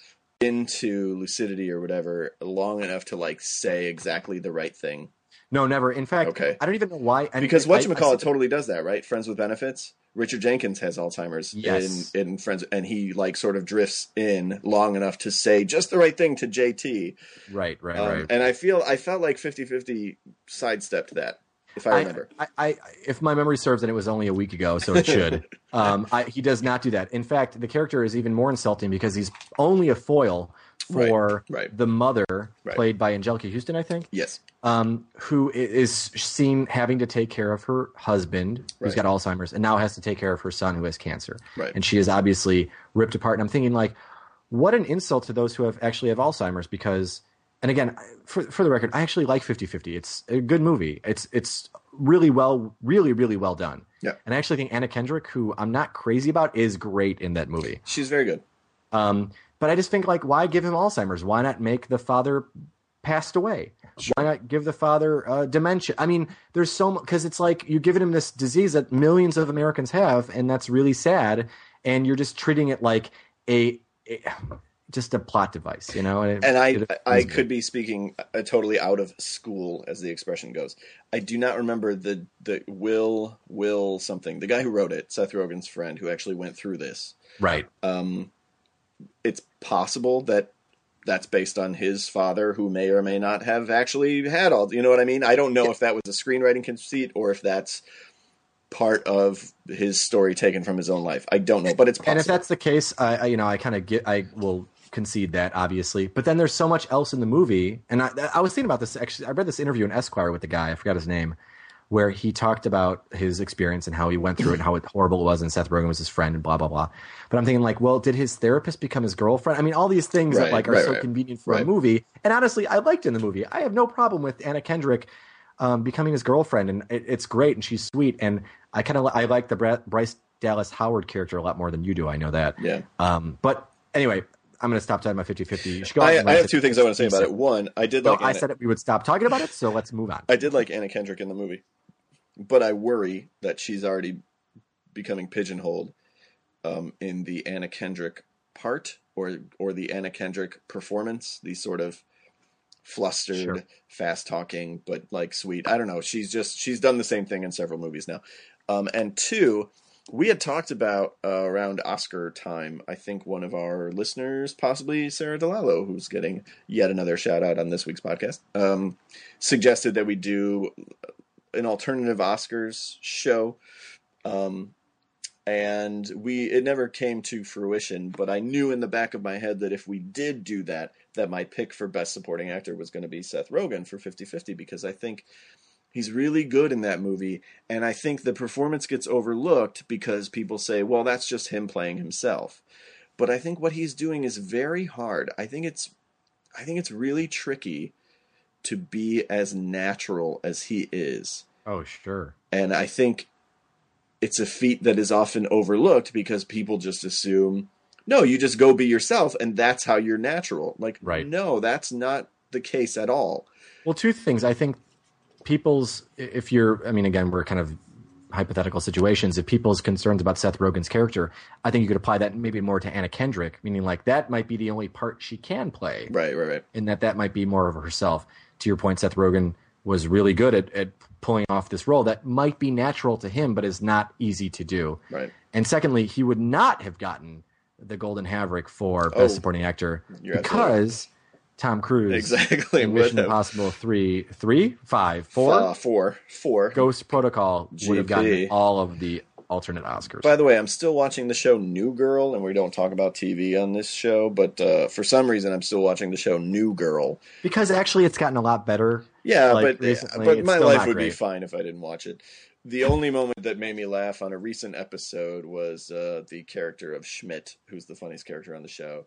Speaker 1: into lucidity or whatever long enough to, like, say exactly the right thing?
Speaker 2: No, never. In fact,
Speaker 1: okay.
Speaker 2: I don't even know why. I,
Speaker 1: because
Speaker 2: I,
Speaker 1: whatchamacallit
Speaker 2: I,
Speaker 1: totally does that, right? Friends with Benefits. Richard Jenkins has Alzheimer's
Speaker 2: yes.
Speaker 1: in, in Friends, and he, like, sort of drifts in long enough to say just the right thing to J T.
Speaker 2: Right, right,
Speaker 1: um,
Speaker 2: right.
Speaker 1: And I feel I felt like fifty fifty sidestepped that, if I remember.
Speaker 2: I, I, I, if my memory serves, and it was only a week ago, so it should. um, I, he does not do that. In fact, the character is even more insulting because he's only a foil for
Speaker 1: right, right.
Speaker 2: the mother,
Speaker 1: right.
Speaker 2: played by Angelica Houston, I think.
Speaker 1: Yes.
Speaker 2: Um, who is seen having to take care of her husband, who's
Speaker 1: right.
Speaker 2: got Alzheimer's, and now has to take care of her son, who has cancer.
Speaker 1: Right.
Speaker 2: And she is obviously ripped apart. And I'm thinking, like, what an insult to those who have actually have Alzheimer's, because, and again, for for the record, I actually like fifty fifty. It's a good movie. It's it's really well, really, really well done.
Speaker 1: Yeah.
Speaker 2: And I actually think Anna Kendrick, who I'm not crazy about, is great in that movie.
Speaker 1: She's very good.
Speaker 2: Um, but I just think, like, why give him Alzheimer's? Why not make the father passed away? Sure. Why not give the father uh, dementia? I mean, there's so much, because it's like you're giving him this disease that millions of Americans have, and that's really sad. And you're just treating it like a, a just a plot device, you know. And,
Speaker 1: and I,
Speaker 2: it,
Speaker 1: I could be speaking uh, totally out of school, as the expression goes. I do not remember the the Will Will something, the guy who wrote it, Seth Rogen's friend, who actually went through this.
Speaker 2: Right.
Speaker 1: Um, it's possible that that's based on his father, who may or may not have actually had all, you know what I mean? I don't know if that was a screenwriting conceit or if that's part of his story taken from his own life. I don't know, but it's possible.
Speaker 2: And if that's the case, I, I you know, I kind of get, I will concede that, obviously. But then there's so much else in the movie, and I, I was thinking about this, actually. I read this interview in Esquire with the guy, I forgot his name, where he talked about his experience and how he went through it and how horrible it was, and Seth Rogen was his friend and blah, blah, blah. But I'm thinking, like, well, did his therapist become his girlfriend? I mean, all these things
Speaker 1: right,
Speaker 2: that, like, are
Speaker 1: right,
Speaker 2: so
Speaker 1: right.
Speaker 2: convenient for
Speaker 1: right.
Speaker 2: a movie. And honestly, I liked in the movie. I have no problem with Anna Kendrick um, becoming his girlfriend, and it, it's great, and she's sweet. And I kind of I like the Bra- Bryce Dallas Howard character a lot more than you do. I know that.
Speaker 1: Yeah.
Speaker 2: Um, but anyway, I'm going to stop talking about fifty fifty. You should go
Speaker 1: I,
Speaker 2: on
Speaker 1: I have two things I want to say about it. One, I did
Speaker 2: no,
Speaker 1: like
Speaker 2: I
Speaker 1: Anna,
Speaker 2: said it, we would stop talking about it, so let's move on.
Speaker 1: I did like Anna Kendrick in the movie, but I worry that she's already becoming pigeonholed um, in the Anna Kendrick part or or the Anna Kendrick performance. These sort of flustered,
Speaker 2: Sure.
Speaker 1: fast talking, but, like, sweet. I don't know. She's just she's done the same thing in several movies now. Um, and two, we had talked about uh, around Oscar time. I think one of our listeners, possibly Sarah DeLallo, who's getting yet another shout out on this week's podcast, um, suggested that we do an alternative Oscars show. Um, and we it never came to fruition, but I knew in the back of my head that if we did do that, that my pick for Best Supporting Actor was going to be Seth Rogen for fifty fifty, because I think he's really good in that movie, and I think the performance gets overlooked because people say, well, that's just him playing himself. But I think what he's doing is very hard. I think it's I think it's really tricky to be as natural as he is.
Speaker 2: Oh, sure.
Speaker 1: And I think it's a feat that is often overlooked because people just assume, no, you just go be yourself and that's how you're natural. Like,
Speaker 2: right.
Speaker 1: No, that's not the case at all.
Speaker 2: Well, two things. I think people's, if you're, I mean, again, we're kind of hypothetical situations. If people's concerns about Seth Rogen's character, I think you could apply that maybe more to Anna Kendrick, meaning like that might be the only part she can play.
Speaker 1: Right, right, right.
Speaker 2: And that that might be more of herself. To your point, Seth Rogen was really good at, at pulling off this role that might be natural to him, but is not easy to do.
Speaker 1: Right.
Speaker 2: And secondly, he would not have gotten the Golden Haverick for Best
Speaker 1: Oh,
Speaker 2: Supporting Actor
Speaker 1: you're
Speaker 2: because Tom Cruise
Speaker 1: Exactly.
Speaker 2: in
Speaker 1: would
Speaker 2: Mission
Speaker 1: have.
Speaker 2: Impossible three, three, five, four,
Speaker 1: Uh, four. Four.
Speaker 2: Ghost Protocol would have
Speaker 1: G P.
Speaker 2: gotten all of the alternate Oscars.
Speaker 1: By the way, I'm still watching the show New Girl, and we don't talk about T V on this show, but uh, for some reason I'm still watching the show New Girl.
Speaker 2: Because actually it's gotten a lot better.
Speaker 1: Yeah,
Speaker 2: like,
Speaker 1: but
Speaker 2: recently.
Speaker 1: but
Speaker 2: It's
Speaker 1: my
Speaker 2: still
Speaker 1: life
Speaker 2: not
Speaker 1: would be
Speaker 2: great.
Speaker 1: fine if I didn't watch it. The only moment that made me laugh on a recent episode was uh, the character of Schmidt, who's the funniest character on the show,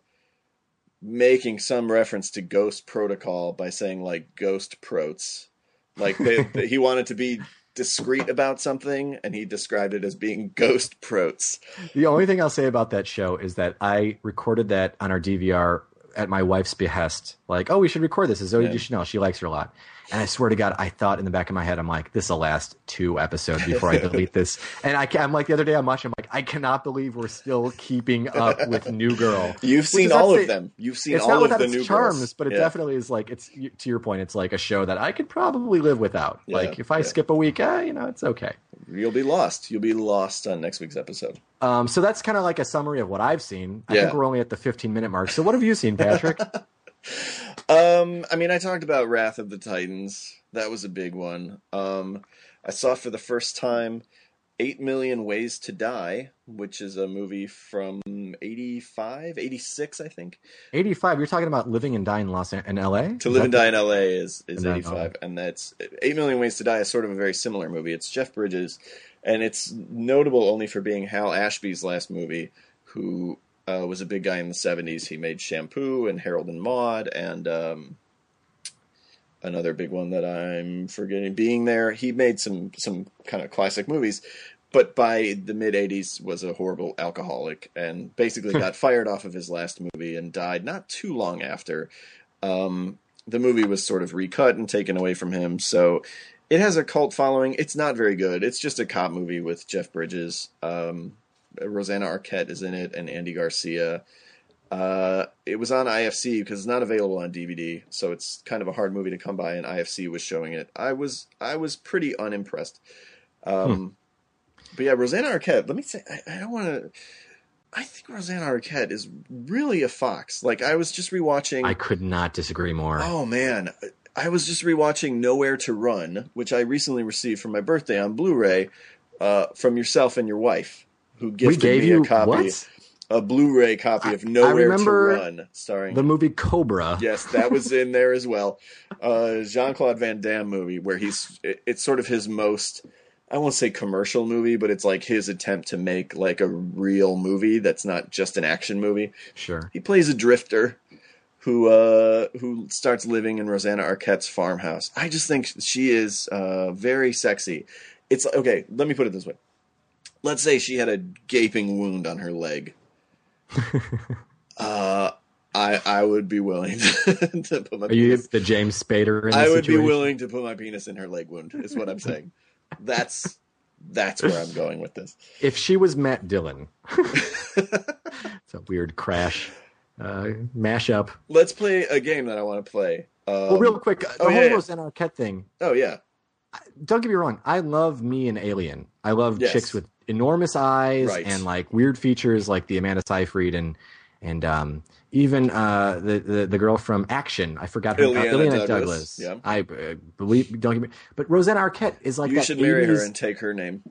Speaker 1: making some reference to Ghost Protocol by saying like Ghost Protes. Like they, they- he wanted to be discreet about something, and he described it as being Ghost Protes.
Speaker 2: The only thing I'll say about that show is that I recorded that on our D V R at my wife's behest. Like, oh, we should record this. It's Zoe
Speaker 1: Yeah.
Speaker 2: Deschanel. She likes her a lot. And I swear to God, I thought in the back of my head, I'm like, this will last two episodes before I delete this. And I, ca- I'm like, the other day I'm watching, I'm like, I cannot believe we're still keeping up with New Girl.
Speaker 1: You've
Speaker 2: Which
Speaker 1: seen
Speaker 2: is not
Speaker 1: all
Speaker 2: to
Speaker 1: of
Speaker 2: say-
Speaker 1: them. You've seen
Speaker 2: It's
Speaker 1: all
Speaker 2: not
Speaker 1: of
Speaker 2: without
Speaker 1: the
Speaker 2: its
Speaker 1: New
Speaker 2: charms,
Speaker 1: Girls.
Speaker 2: but it
Speaker 1: Yeah.
Speaker 2: definitely is like, it's to your point, it's like a show that I could probably live without.
Speaker 1: Yeah,
Speaker 2: Like, if I
Speaker 1: yeah.
Speaker 2: skip a week, eh, you know, it's okay.
Speaker 1: You'll be lost. You'll be lost on next week's episode.
Speaker 2: Um, so that's kind of like a summary of what I've seen. I
Speaker 1: Yeah.
Speaker 2: think we're only at the fifteen minute mark. So what have you seen, Patrick?
Speaker 1: Um, I mean, I talked about Wrath of the Titans. That was a big one. Um, I saw for the first time Eight Million Ways to Die, which is a movie from eighty-five, eighty-six, I think.
Speaker 2: eighty-five. You're talking about Living and Die in Los An- in L A?
Speaker 1: To Live and Die in L A is, is
Speaker 2: And Die in
Speaker 1: eighty-five, and that's Eight Million Ways to Die is sort of a very similar movie. It's Jeff Bridges, and it's notable only for being Hal Ashby's last movie, who uh, was a big guy in the seventies. He made Shampoo and Harold and Maude, and um, another big one that I'm forgetting, Being There. He made some some kind of classic movies, but by the mid eighties was a horrible alcoholic and basically got fired off of his last movie and died not too long after. Um, the movie was sort of recut and taken away from him, so it has a cult following. It's not very good. It's just a cop movie with Jeff Bridges. Um, Rosanna Arquette is in it, and Andy Garcia. Uh, it was on I F C because it's not available on D V D, so it's kind of a hard movie to come by, and I F C was showing it. I was I was pretty unimpressed. Um,
Speaker 2: Hmm.
Speaker 1: But yeah, Rosanna Arquette, let me say, I, I don't want to... I think Rosanna Arquette is really a fox. Like, I was just rewatching...
Speaker 2: I could not disagree more.
Speaker 1: Oh, man. I was just rewatching Nowhere to Run, which I recently received for my birthday on Blu-ray uh, from yourself and your wife, who
Speaker 2: we
Speaker 1: gifted
Speaker 2: gave
Speaker 1: me
Speaker 2: you
Speaker 1: a copy,
Speaker 2: what?
Speaker 1: a Blu-ray copy of
Speaker 2: I- I
Speaker 1: Nowhere to
Speaker 2: remember
Speaker 1: Run, starring...
Speaker 2: The movie Cobra.
Speaker 1: Yes, that was in there as well. Uh, Jean-Claude Van Damme movie where he's... It, it's sort of his most... I won't say commercial movie, but it's like his attempt to make like a real movie that's not just an action movie.
Speaker 2: Sure.
Speaker 1: He plays a drifter who uh, who starts living in Rosanna Arquette's farmhouse. I just think she is uh, very sexy. It's okay. Let me put it this way. Let's say she had a gaping wound on her leg. uh, I I would be willing to, to put my.
Speaker 2: Are you
Speaker 1: penis.
Speaker 2: the James Spader in
Speaker 1: I
Speaker 2: this
Speaker 1: would
Speaker 2: situation?
Speaker 1: be willing to put my penis in her leg wound. Is what I'm saying. That's that's where I'm going with this.
Speaker 2: If she was Matt Dillon. It's a weird crash uh, mashup.
Speaker 1: Let's play a game that I want to play. Um,
Speaker 2: Well, real quick, the
Speaker 1: oh,
Speaker 2: whole
Speaker 1: yeah, yeah.
Speaker 2: Rosanna Arquette thing.
Speaker 1: Oh yeah,
Speaker 2: Don't get me wrong. I love me and Alien. I love
Speaker 1: Yes.
Speaker 2: chicks with enormous eyes
Speaker 1: Right.
Speaker 2: and like weird features, like the Amanda Seyfried and and um, even uh, the, the the girl from Action. I forgot her.
Speaker 1: Ileana
Speaker 2: uh, Ileana
Speaker 1: Douglas,
Speaker 2: Douglas.
Speaker 1: yeah.
Speaker 2: I uh, believe. Don't get me. But Rosanna Arquette is like
Speaker 1: You
Speaker 2: that
Speaker 1: should marry her
Speaker 2: eighties
Speaker 1: and take her name.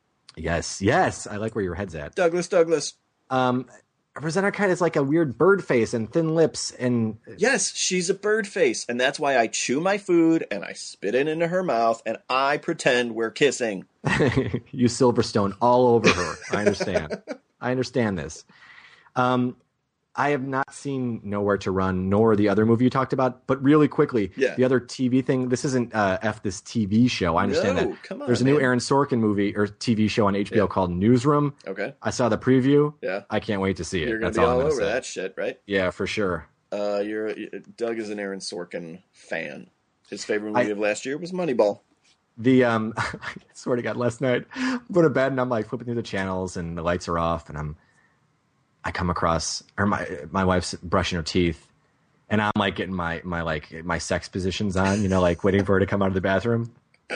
Speaker 2: Yes, yes. I like where your head's at.
Speaker 1: Douglas Douglas.
Speaker 2: Um, Rosanna Arquette is like a weird bird face and thin lips and
Speaker 1: Yes, she's a bird face, and that's why I chew my food and I spit it into her mouth and I pretend we're kissing.
Speaker 2: you Silverstone all over her. I understand. I understand this. Um, I have not seen Nowhere to Run, nor the other movie you talked about. But really quickly,
Speaker 1: Yeah.
Speaker 2: the other T V thing. This isn't uh, F this T V show. I understand
Speaker 1: No,
Speaker 2: that.
Speaker 1: come on,
Speaker 2: There's a new
Speaker 1: man.
Speaker 2: Aaron Sorkin movie or T V show on H B O
Speaker 1: Yeah.
Speaker 2: called Newsroom.
Speaker 1: Okay.
Speaker 2: I saw the preview.
Speaker 1: Yeah.
Speaker 2: I can't wait to see it.
Speaker 1: You're going
Speaker 2: That's
Speaker 1: to be
Speaker 2: all,
Speaker 1: all
Speaker 2: I'm gonna
Speaker 1: over
Speaker 2: say.
Speaker 1: that shit, right?
Speaker 2: Yeah, for sure.
Speaker 1: Uh, you're Doug is an Aaron Sorkin fan. His favorite movie
Speaker 2: I-
Speaker 1: of last year was Moneyball.
Speaker 2: The um, I swear to God, last night I'm going to bed and I'm like flipping through the channels and the lights are off and I'm, I come across or my my wife's brushing her teeth, and I'm like getting my my like my sex positions on, you know, like waiting for her to come out of the bathroom.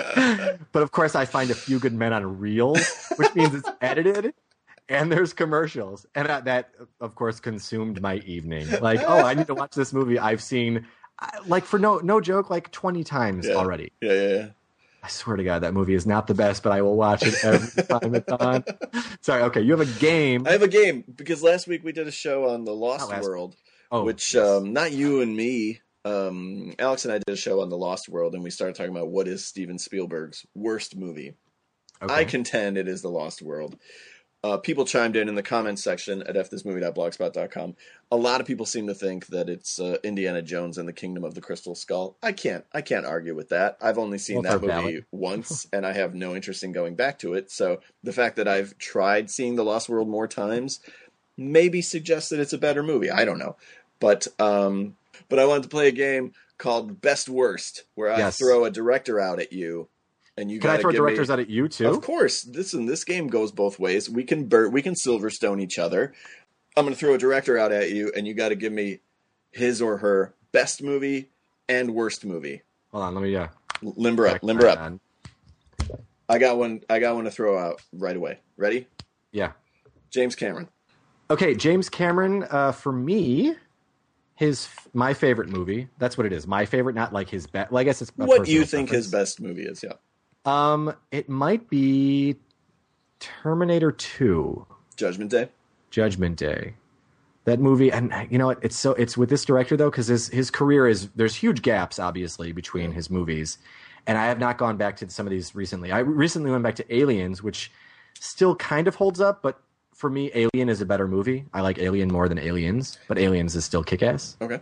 Speaker 2: But of course, I find a Few Good Men on Reels, which means it's edited. And there's commercials, and that, that, of course, consumed my evening. Like, oh, I need to watch this movie I've seen, I- like for no no joke, like twenty times
Speaker 1: Yeah.
Speaker 2: already.
Speaker 1: Yeah, yeah, yeah.
Speaker 2: I swear to God, that movie is not the best, but I will watch it every time it's on. Sorry, okay, you have a game.
Speaker 1: I have a game because last week we did a show on the Lost
Speaker 2: Not last
Speaker 1: World,
Speaker 2: Oh,
Speaker 1: which
Speaker 2: yes.
Speaker 1: um, not you and me. Um, Alex and I did a show on the Lost World, and we started talking about what is Steven Spielberg's worst movie.
Speaker 2: Okay.
Speaker 1: I contend it is The Lost World. Uh, people chimed in in the comments section at f this movie dot blogspot dot com. A lot of people seem to think that it's uh, Indiana Jones and the Kingdom of the Crystal Skull. I can't. I can't argue with that. I've only seen
Speaker 2: Both
Speaker 1: that
Speaker 2: are
Speaker 1: movie
Speaker 2: valid.
Speaker 1: once, and I have no interest in going back to it. So the fact that I've tried seeing The Lost World more times maybe suggests that it's a better movie. I don't know, but um, but I wanted to play a game called Best Worst, where I
Speaker 2: Yes.
Speaker 1: throw a director out at you, and you
Speaker 2: Can I
Speaker 1: gotta
Speaker 2: throw
Speaker 1: give
Speaker 2: directors
Speaker 1: me...
Speaker 2: out at you too?
Speaker 1: Of course, listen, this game goes both ways. We can bur- we can Silverstone each other. I'm going to throw a director out at you, and you got to give me his or her best movie and worst movie.
Speaker 2: Hold on, let me. Uh,
Speaker 1: L- Limber up,
Speaker 2: check
Speaker 1: limber up.
Speaker 2: on.
Speaker 1: I got one. I got one to throw out right away. Ready?
Speaker 2: Yeah.
Speaker 1: James Cameron.
Speaker 2: Okay, James Cameron. Uh, for me, his my favorite movie. That's what it is. My favorite, not like his best. Well, I guess it's a
Speaker 1: What
Speaker 2: personal
Speaker 1: you think his
Speaker 2: preference.
Speaker 1: best movie is? Yeah,
Speaker 2: Um, it might be Terminator two.
Speaker 1: Judgment Day.
Speaker 2: Judgment Day. That movie, and you know what? It's so it's with this director though, because his his career is there's huge gaps obviously between his movies, and I have not gone back to some of these recently. I recently went back to Aliens, which still kind of holds up, but for me, Alien is a better movie. I like Alien more than Aliens, but Aliens is still kick-ass.
Speaker 1: Okay.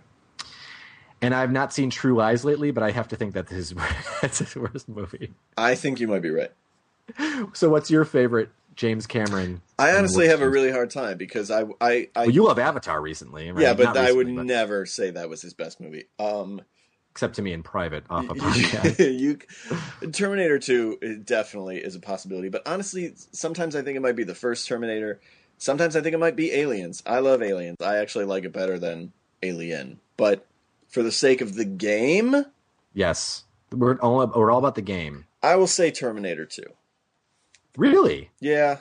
Speaker 2: And I've not seen True Lies lately, but I have to think that his that's his worst movie.
Speaker 1: I think you might be right.
Speaker 2: So, what's your favorite James Cameron?
Speaker 1: I
Speaker 2: and
Speaker 1: honestly
Speaker 2: worst
Speaker 1: have a
Speaker 2: movie?
Speaker 1: really hard time because I I, I
Speaker 2: Well, you love Avatar recently, right?
Speaker 1: yeah, but
Speaker 2: Not
Speaker 1: I would
Speaker 2: recently, but-
Speaker 1: never say that was his best movie. Um.
Speaker 2: except to me in private off a podcast.
Speaker 1: you, Terminator two it definitely is a possibility, but honestly, sometimes I think it might be the first Terminator. Sometimes I think it might be Aliens. I love Aliens. I actually like it better than Alien. But for the sake of the game,
Speaker 2: Yes, we're all we're all about the game.
Speaker 1: I will say Terminator two.
Speaker 2: Really?
Speaker 1: Yeah,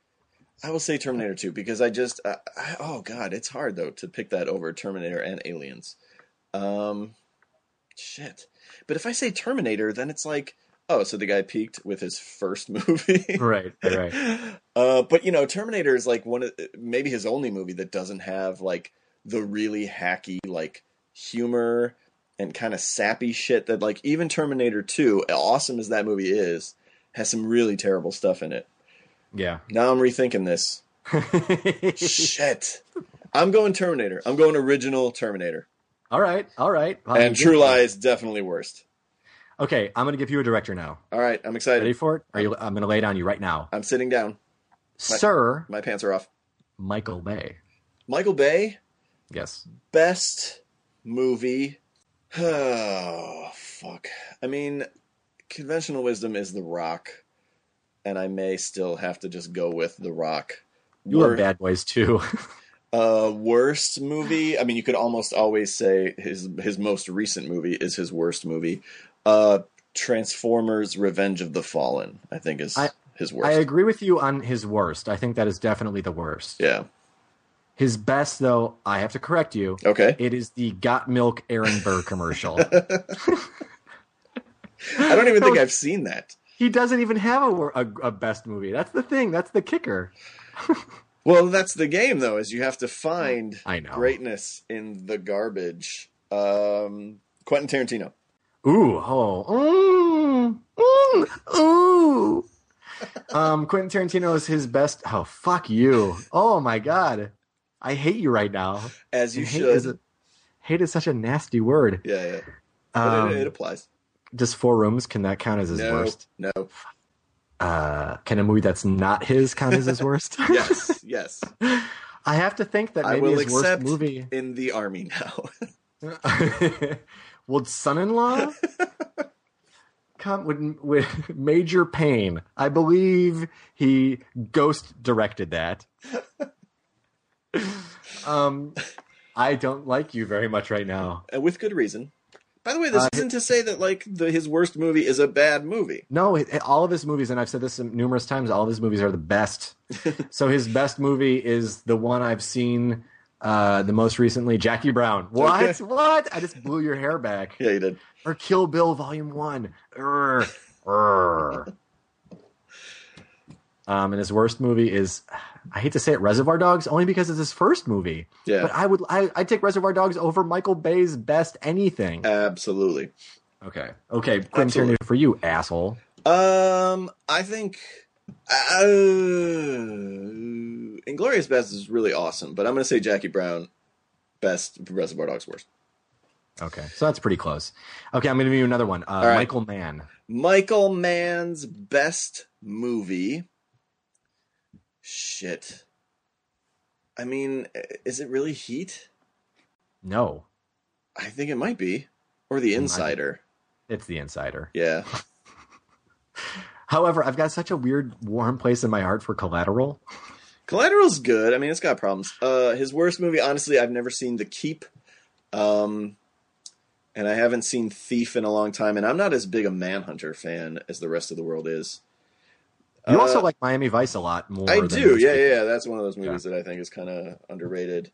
Speaker 1: I will say Terminator two because I just I, I, oh god, it's hard though to pick that over Terminator and Aliens. Um, shit. But if I say Terminator, then it's like, oh, so the guy peaked with his first movie.
Speaker 2: Right, right, right.
Speaker 1: Uh, but you know, Terminator is like one of maybe his only movie that doesn't have like the really hacky like humor and kind of sappy shit that like even Terminator two, awesome as that movie is, has some really terrible stuff in it.
Speaker 2: Yeah.
Speaker 1: Now I'm rethinking this. Shit. I'm going Terminator. I'm going original Terminator.
Speaker 2: All right, all right. How
Speaker 1: And
Speaker 2: you
Speaker 1: True
Speaker 2: doing?
Speaker 1: Lies definitely worst.
Speaker 2: Okay, I'm gonna give you a director now.
Speaker 1: All right, I'm excited.
Speaker 2: Ready for it? Are you? I'm gonna lay it on you right now,
Speaker 1: I'm sitting down.
Speaker 2: Sir
Speaker 1: My pants are off.
Speaker 2: Michael Bay.
Speaker 1: Michael Bay,
Speaker 2: Yes.
Speaker 1: best movie. Oh, fuck. I mean, conventional wisdom is The Rock, and I may still have to just go with The Rock.
Speaker 2: You
Speaker 1: Wor-
Speaker 2: love Bad Boys too.
Speaker 1: Uh, worst movie. I mean, you could almost always say his his most recent movie is his worst movie. Uh, Transformers: Revenge of the Fallen. I think is
Speaker 2: I-
Speaker 1: his worst.
Speaker 2: I agree with you on his worst. I think that is definitely the worst.
Speaker 1: Yeah.
Speaker 2: His best, though, I have to correct you.
Speaker 1: Okay.
Speaker 2: It is the Got Milk Aaron Burr commercial.
Speaker 1: I don't even think I've seen that.
Speaker 2: He doesn't even have a, a, a best movie. That's the thing. That's the kicker.
Speaker 1: Well, that's the game, though, is you have to find
Speaker 2: I know.
Speaker 1: greatness in the garbage. Um, Quentin Tarantino.
Speaker 2: Ooh, oh, mm, mm, ooh. um, Quentin Tarantino is his best. Oh, fuck you. Oh, my God. I hate you right now.
Speaker 1: As you
Speaker 2: hate
Speaker 1: should.
Speaker 2: Is a, hate is such a nasty word.
Speaker 1: Yeah, yeah. But
Speaker 2: Um,
Speaker 1: it, it applies.
Speaker 2: Just Four Rooms, can that count as his
Speaker 1: No,
Speaker 2: worst?
Speaker 1: no.
Speaker 2: Uh, can a movie that's not his count as his worst?
Speaker 1: Yes, yes.
Speaker 2: I have to think that
Speaker 1: I
Speaker 2: maybe
Speaker 1: will
Speaker 2: his worst
Speaker 1: accept
Speaker 2: movie.
Speaker 1: in the army now.
Speaker 2: Would Son-in-Law come with, with Major Payne? I believe he ghost directed that. um, I don't like you very much right now.
Speaker 1: And with good reason. By the way, this
Speaker 2: Uh,
Speaker 1: isn't to say that like the, his worst movie is a bad movie.
Speaker 2: No, it, all of his movies, and I've said this numerous times, all of his movies are the best. So his best movie is the one I've seen uh, the most recently, Jackie Brown. What?
Speaker 1: Okay.
Speaker 2: What? I just blew your hair back.
Speaker 1: Yeah, you did.
Speaker 2: Or Kill Bill Volume One. Urgh. Urgh. Um, and his worst movie is, I hate to say it, Reservoir Dogs, only because it's his first movie.
Speaker 1: Yeah.
Speaker 2: But I would, I, I'd take Reservoir Dogs over Michael Bay's best anything.
Speaker 1: Absolutely.
Speaker 2: Okay. Okay, Quentin
Speaker 1: Absolutely.
Speaker 2: Tarantino for you, asshole.
Speaker 1: Um, I think uh, Inglourious Best is really awesome, but I'm going to say Jackie Brown best, Reservoir Dogs worst.
Speaker 2: Okay, so that's pretty close. Okay, I'm going to give you another one. Uh,
Speaker 1: right.
Speaker 2: Michael Mann.
Speaker 1: Michael Mann's best movie. Shit. I mean, is it really Heat?
Speaker 2: No,
Speaker 1: I think it might be. Or The Insider.
Speaker 2: it's The Insider.
Speaker 1: Yeah.
Speaker 2: However, I've got such a weird, warm place in my heart for Collateral.
Speaker 1: Collateral's good. I mean, it's got problems. Uh, his worst movie, honestly, I've never seen The Keep. Um, and I haven't seen Thief in a long time. And I'm not as big a Manhunter fan as the rest of the world is.
Speaker 2: You
Speaker 1: Uh,
Speaker 2: also like Miami Vice a lot more.
Speaker 1: I
Speaker 2: than
Speaker 1: do.
Speaker 2: most
Speaker 1: Yeah,
Speaker 2: people.
Speaker 1: yeah. That's one of those movies that I think is kind of underrated.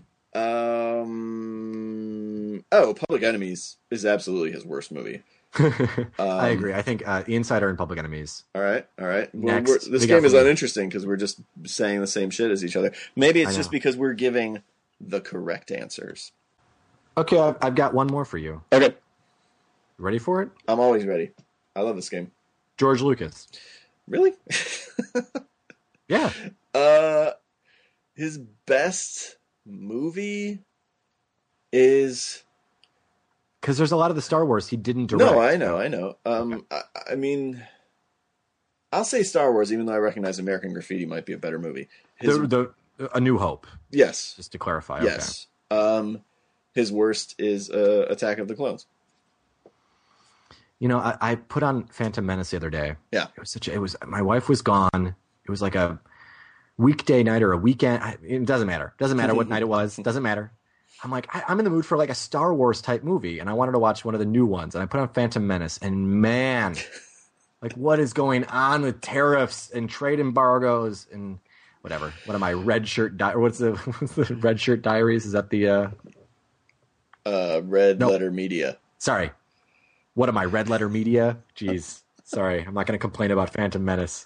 Speaker 1: Um, oh, Public Enemies is absolutely his worst movie.
Speaker 2: I
Speaker 1: Um,
Speaker 2: agree. I think uh, The Insider and Public Enemies.
Speaker 1: All right, all right. Well,
Speaker 2: Next,
Speaker 1: we're, this
Speaker 2: we got
Speaker 1: game is
Speaker 2: from you.
Speaker 1: uninteresting because we're just saying the same shit as each other. Maybe it's
Speaker 2: I
Speaker 1: just
Speaker 2: know.
Speaker 1: because we're giving the correct answers.
Speaker 2: Okay, I've, I've got one more for you.
Speaker 1: Okay,
Speaker 2: Ready for it?
Speaker 1: I'm always ready. I love this game.
Speaker 2: George Lucas.
Speaker 1: Really?
Speaker 2: Yeah.
Speaker 1: uh, his best movie is.
Speaker 2: Because there's a lot of the Star Wars he didn't direct.
Speaker 1: No, I know, I know. Um, I, I mean, I'll say Star Wars, even though I recognize American Graffiti might be a better movie. His,
Speaker 2: The, the, A New Hope,
Speaker 1: yes,
Speaker 2: just to clarify.
Speaker 1: yes. Um, his worst is uh, Attack of the Clones.
Speaker 2: Okay. You know, I, I put on Phantom Menace the other day.
Speaker 1: Yeah.
Speaker 2: It was such a, it was, my wife was gone. It was like a weekday night or a weekend. I, it doesn't matter. Doesn't matter what night it was. Doesn't matter. I'm like, I, I'm in the mood for like a Star Wars type movie, and I wanted to watch one of the new ones, and I put on Phantom Menace, and man, like what is going on with tariffs and trade embargoes and whatever? What am I, Red Shirt Di- or what's the, what's the Red Shirt Diaries? Is that the? Uh...
Speaker 1: Uh, Red
Speaker 2: Nope.
Speaker 1: Letter Media.
Speaker 2: Sorry, what am I, Red Letter Media? Jeez, sorry, I'm not going to complain about Phantom Menace.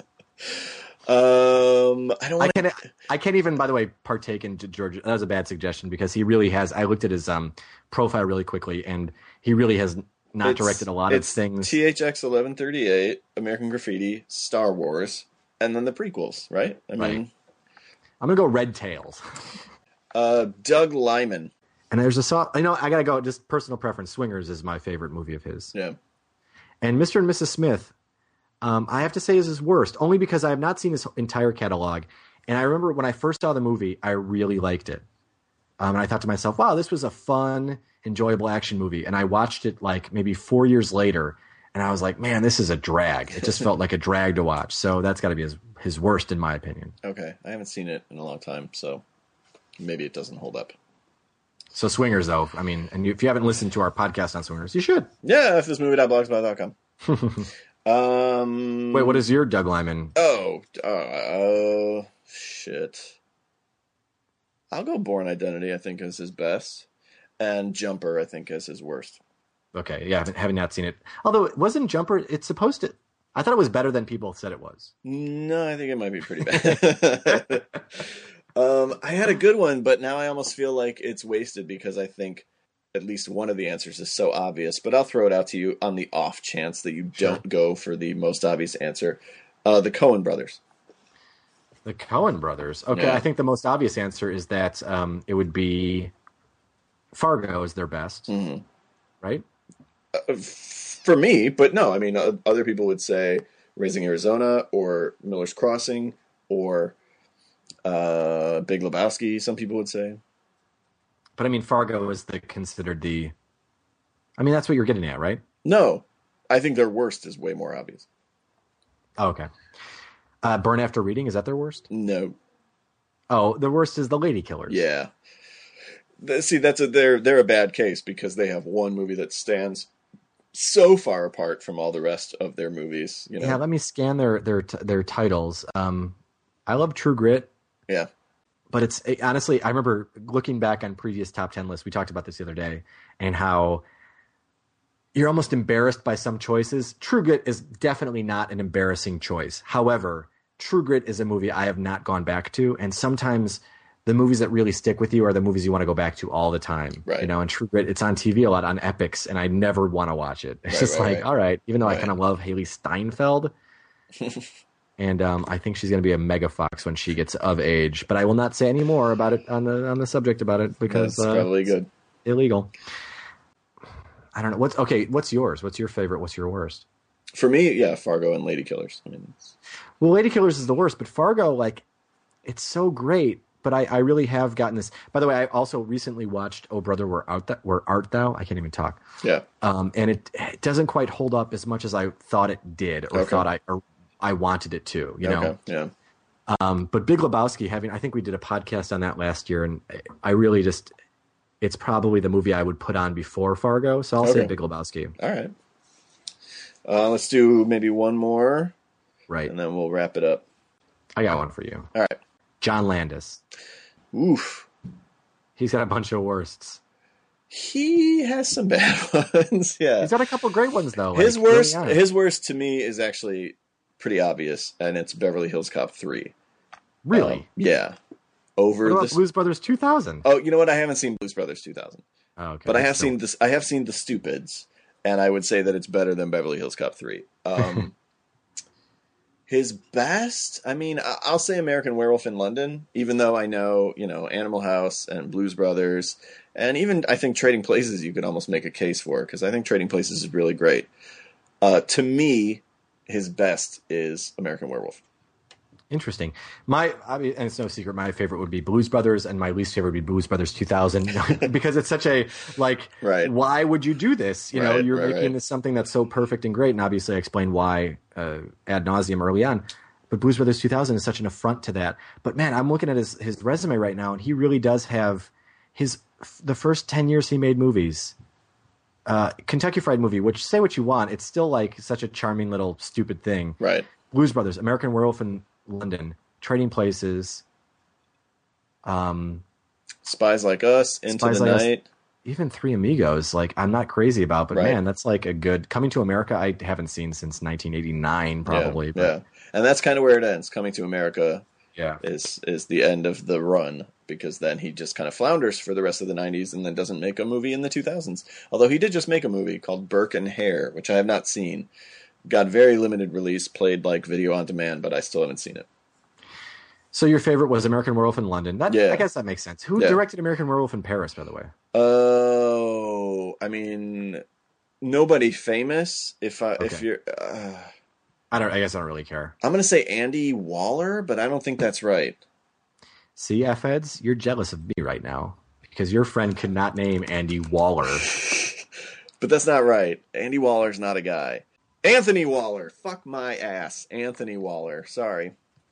Speaker 1: Um, I don't
Speaker 2: I
Speaker 1: want
Speaker 2: can't. I can't even, by the way, partake in George. That was a bad suggestion because he really has. I looked at his um, profile really quickly, and he really has not directed a lot of things.
Speaker 1: T H X eleven thirty-eight, American Graffiti, Star Wars, and then the prequels, right? I mean,
Speaker 2: Right. I'm gonna go Red Tails.
Speaker 1: uh, Doug Liman.
Speaker 2: And there's a song. You know, I gotta go. Just personal preference. Swingers is my favorite movie of his.
Speaker 1: Yeah.
Speaker 2: And Mister and Missus Smith, um, I have to say is his worst, only because I have not seen his entire catalog. And I remember when I first saw the movie, I really liked it. Um, and I thought to myself, wow, this was a fun, enjoyable action movie. And I watched it like maybe four years later, and I was like, man, this is a drag. It just felt like a drag to watch. So that's got to be his, his worst, in my opinion.
Speaker 1: Okay, I haven't seen it in a long time, so maybe it doesn't hold up.
Speaker 2: So Swingers, though, I mean, and if you haven't listened to our podcast on Swingers, you should.
Speaker 1: Yeah, if this movie dot blogspot dot com. um,
Speaker 2: Wait, what is your Doug Liman?
Speaker 1: Oh, Oh, uh, uh, shit. I'll go Born Identity, I think, is his best. And Jumper, I think, is his worst.
Speaker 2: Okay, yeah, having, having not seen it. Although it wasn't Jumper, it's supposed to. I thought it was better than people said it was.
Speaker 1: No, I think it might be pretty bad. um, I had a good one, but now I almost feel like it's wasted because I think at least one of the answers is so obvious. But I'll throw it out to you on the off chance that you
Speaker 2: Sure.
Speaker 1: don't go for the most obvious answer. Uh, the Coen brothers.
Speaker 2: The Coen brothers. Okay,
Speaker 1: Yeah.
Speaker 2: I think the most obvious answer is that um, it would be Fargo is their best,
Speaker 1: Mm-hmm.
Speaker 2: right?
Speaker 1: Uh, for me, but no, I mean, uh, other people would say Raising Arizona or Miller's Crossing or uh, Big Lebowski, some people would say.
Speaker 2: But I mean, Fargo is the considered the. I mean, that's what you're getting at, right?
Speaker 1: No, I think their worst is way more obvious.
Speaker 2: Oh, okay. Uh, Burn After Reading, is that their worst?
Speaker 1: No.
Speaker 2: Oh, the worst is The Lady Killers.
Speaker 1: Yeah. Th- See, that's a they're they're a bad case because they have one movie that stands so far apart from all the rest of their movies. You know.
Speaker 2: Yeah, let me scan their their t- their titles. Um, I love True Grit.
Speaker 1: Yeah.
Speaker 2: But it's it, honestly, I remember looking back on previous top ten lists. We talked about this the other day, and how you're almost embarrassed by some choices. True Grit is definitely not an embarrassing choice. However, True Grit is a movie I have not gone back to, and sometimes the movies that really stick with you are the movies you want to go back to all the time.
Speaker 1: Right.
Speaker 2: You know, and True Grit, it's on T V a lot on Epix, and I never want to watch it. It's
Speaker 1: Right,
Speaker 2: just
Speaker 1: right,
Speaker 2: like,
Speaker 1: right.
Speaker 2: all right, even though I
Speaker 1: Right.
Speaker 2: kind of love Haley Steinfeld. And um, I think she's going to be a mega fox when she gets of age. But I will not say any more about it on the on the subject about it because
Speaker 1: That's
Speaker 2: uh,
Speaker 1: probably
Speaker 2: it's
Speaker 1: good.
Speaker 2: illegal. I don't know. What's okay? What's yours? What's your favorite? What's your worst?
Speaker 1: For me, yeah, Fargo and Lady Killers. I mean, it's,
Speaker 2: Well, Lady Killers is the worst, but Fargo, like, it's so great. But I, I really have gotten this. By the way, I also recently watched Oh Brother, Where Art Thou? Where Art Thou? I can't even talk.
Speaker 1: yeah,
Speaker 2: Um, and it, it doesn't quite hold up as much as I thought it did, or
Speaker 1: Okay.
Speaker 2: thought I or I wanted it to. You know.
Speaker 1: okay, yeah,
Speaker 2: Um, but Big Lebowski, having I think we did a podcast on that last year, and I really just it's probably the movie I would put on before Fargo, so I'll say
Speaker 1: Okay.
Speaker 2: Big Lebowski.
Speaker 1: all right. Uh, let's do maybe one more,
Speaker 2: Right.
Speaker 1: and then we'll wrap it up.
Speaker 2: I got one for you.
Speaker 1: All right.
Speaker 2: John Landis.
Speaker 1: Oof.
Speaker 2: He's got a bunch of worsts.
Speaker 1: He has some bad ones. Yeah.
Speaker 2: He's got a couple great ones though. Like,
Speaker 1: His worst,
Speaker 2: early on.
Speaker 1: his worst to me is actually pretty obvious, and it's Beverly Hills Cop three.
Speaker 2: Really?
Speaker 1: Um, yeah. Over
Speaker 2: What about
Speaker 1: this.
Speaker 2: Blues Brothers two thousand?
Speaker 1: Oh, you know what? I haven't seen Blues Brothers two thousand,
Speaker 2: Oh, okay.
Speaker 1: but I
Speaker 2: That's
Speaker 1: have
Speaker 2: still-
Speaker 1: seen this. I have seen The Stupids, and I would say that it's better than Beverly Hills Cop three. Um, his best, I mean, I- I'll say American Werewolf in London, even though I know, you know, Animal House and Blues Brothers, and even I think Trading Places you could almost make a case for, because I think Trading Places is really great. Uh, to me, his best is American Werewolf.
Speaker 2: Interesting. My, I mean, and it's no secret, my favorite would be Blues Brothers, and my least favorite would be Blues Brothers two thousand, because it's such a, like,
Speaker 1: Right.
Speaker 2: why would you do this? You know,
Speaker 1: Right,
Speaker 2: you're
Speaker 1: right,
Speaker 2: making
Speaker 1: right.
Speaker 2: this something that's so perfect and great, and obviously I explained why uh, ad nauseum early on. But Blues Brothers two thousand is such an affront to that. But man, I'm looking at his, his resume right now, and he really does have his the first ten years he made movies. Uh, Kentucky Fried Movie, which say what you want, it's still like such a charming little stupid thing.
Speaker 1: Right.
Speaker 2: Blues Brothers, American Werewolf in London, Trading Places, um,
Speaker 1: Spies Like Us, Into
Speaker 2: Spies
Speaker 1: the
Speaker 2: Like Us.
Speaker 1: Night.
Speaker 2: even Three Amigos. Like, I'm not crazy about, but
Speaker 1: Right.
Speaker 2: man, that's like a good Coming to America. I haven't seen since nineteen eighty-nine, probably.
Speaker 1: Yeah,
Speaker 2: but
Speaker 1: yeah. And that's kind of where it ends. Coming to America
Speaker 2: yeah.
Speaker 1: is is the end of the run, because then he just kind of flounders for the rest of the nineties and then doesn't make a movie in the two thousands. Although he did just make a movie called Burke and Hare, which I have not seen. Got very limited release, played like video on demand, but I still haven't seen it.
Speaker 2: So your favorite was American Werewolf in London. That
Speaker 1: Yeah.
Speaker 2: I guess that makes sense. Who
Speaker 1: Yeah.
Speaker 2: directed American Werewolf in Paris, by the way?
Speaker 1: Oh, I mean, nobody famous. If I if
Speaker 2: Okay.
Speaker 1: you're, uh,
Speaker 2: I don't. I guess I don't really care.
Speaker 1: I'm gonna say Andy Waller, but I don't think that's right.
Speaker 2: See, F-Heads, you're jealous of me right now because your friend could not name Andy Waller.
Speaker 1: But that's not right. Andy Waller's not a guy. Anthony Waller. Fuck my ass. Anthony Waller. Sorry.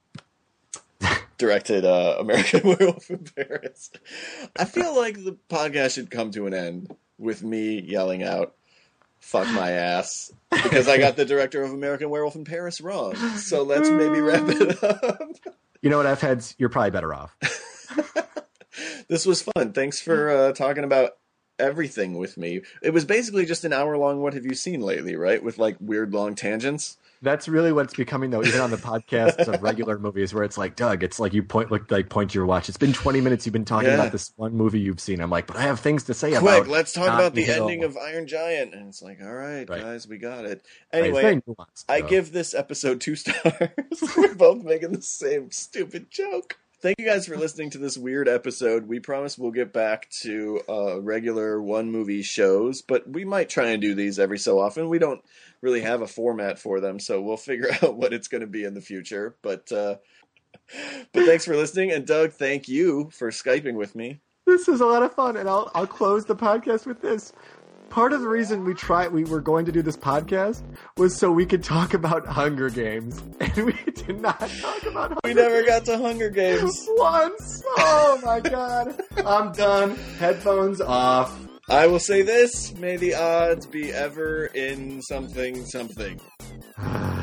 Speaker 1: Directed uh, American Werewolf in Paris. I feel like the podcast should come to an end with me yelling out, fuck my ass because I got the director of American Werewolf in Paris wrong. So let's maybe wrap it up.
Speaker 2: You know what, F-heads? You're probably better off.
Speaker 1: This was fun. Thanks for uh, talking about everything with me. It was basically just an hour long What Have You Seen Lately, right? With like weird long tangents.
Speaker 2: That's really what it's becoming, though, even on the podcasts of regular movies where it's like, Doug, it's like you point like, like point to your watch. It's been twenty minutes you've been talking
Speaker 1: yeah.
Speaker 2: about this one movie you've seen. I'm like, but I have things to say
Speaker 1: Quick,
Speaker 2: about
Speaker 1: Quick, let's talk
Speaker 2: Don
Speaker 1: about the
Speaker 2: Hill.
Speaker 1: ending of Iron Giant. And it's like, all right,
Speaker 2: right.
Speaker 1: guys, we got it.
Speaker 2: Right,
Speaker 1: Anyway,
Speaker 2: nuanced,
Speaker 1: I
Speaker 2: though.
Speaker 1: give this episode two stars. We're both making the same stupid joke. Thank you guys for listening to this weird episode. We promise we'll get back to uh, regular one-movie shows, but we might try and do these every so often. We don't really have a format for them, so we'll figure out what it's going to be in the future. But uh, but thanks for listening, and Doug, thank you for Skyping with me.
Speaker 2: This is a lot of fun, and I'll I'll close the podcast with this. Part of the reason we tried, we were going to do this podcast was so we could talk about Hunger Games, and we did not talk about Hunger
Speaker 1: We never
Speaker 2: Games
Speaker 1: got to Hunger Games.
Speaker 2: once. Oh my god, I'm done. Headphones off.
Speaker 1: I will say this: may the odds be ever in something something.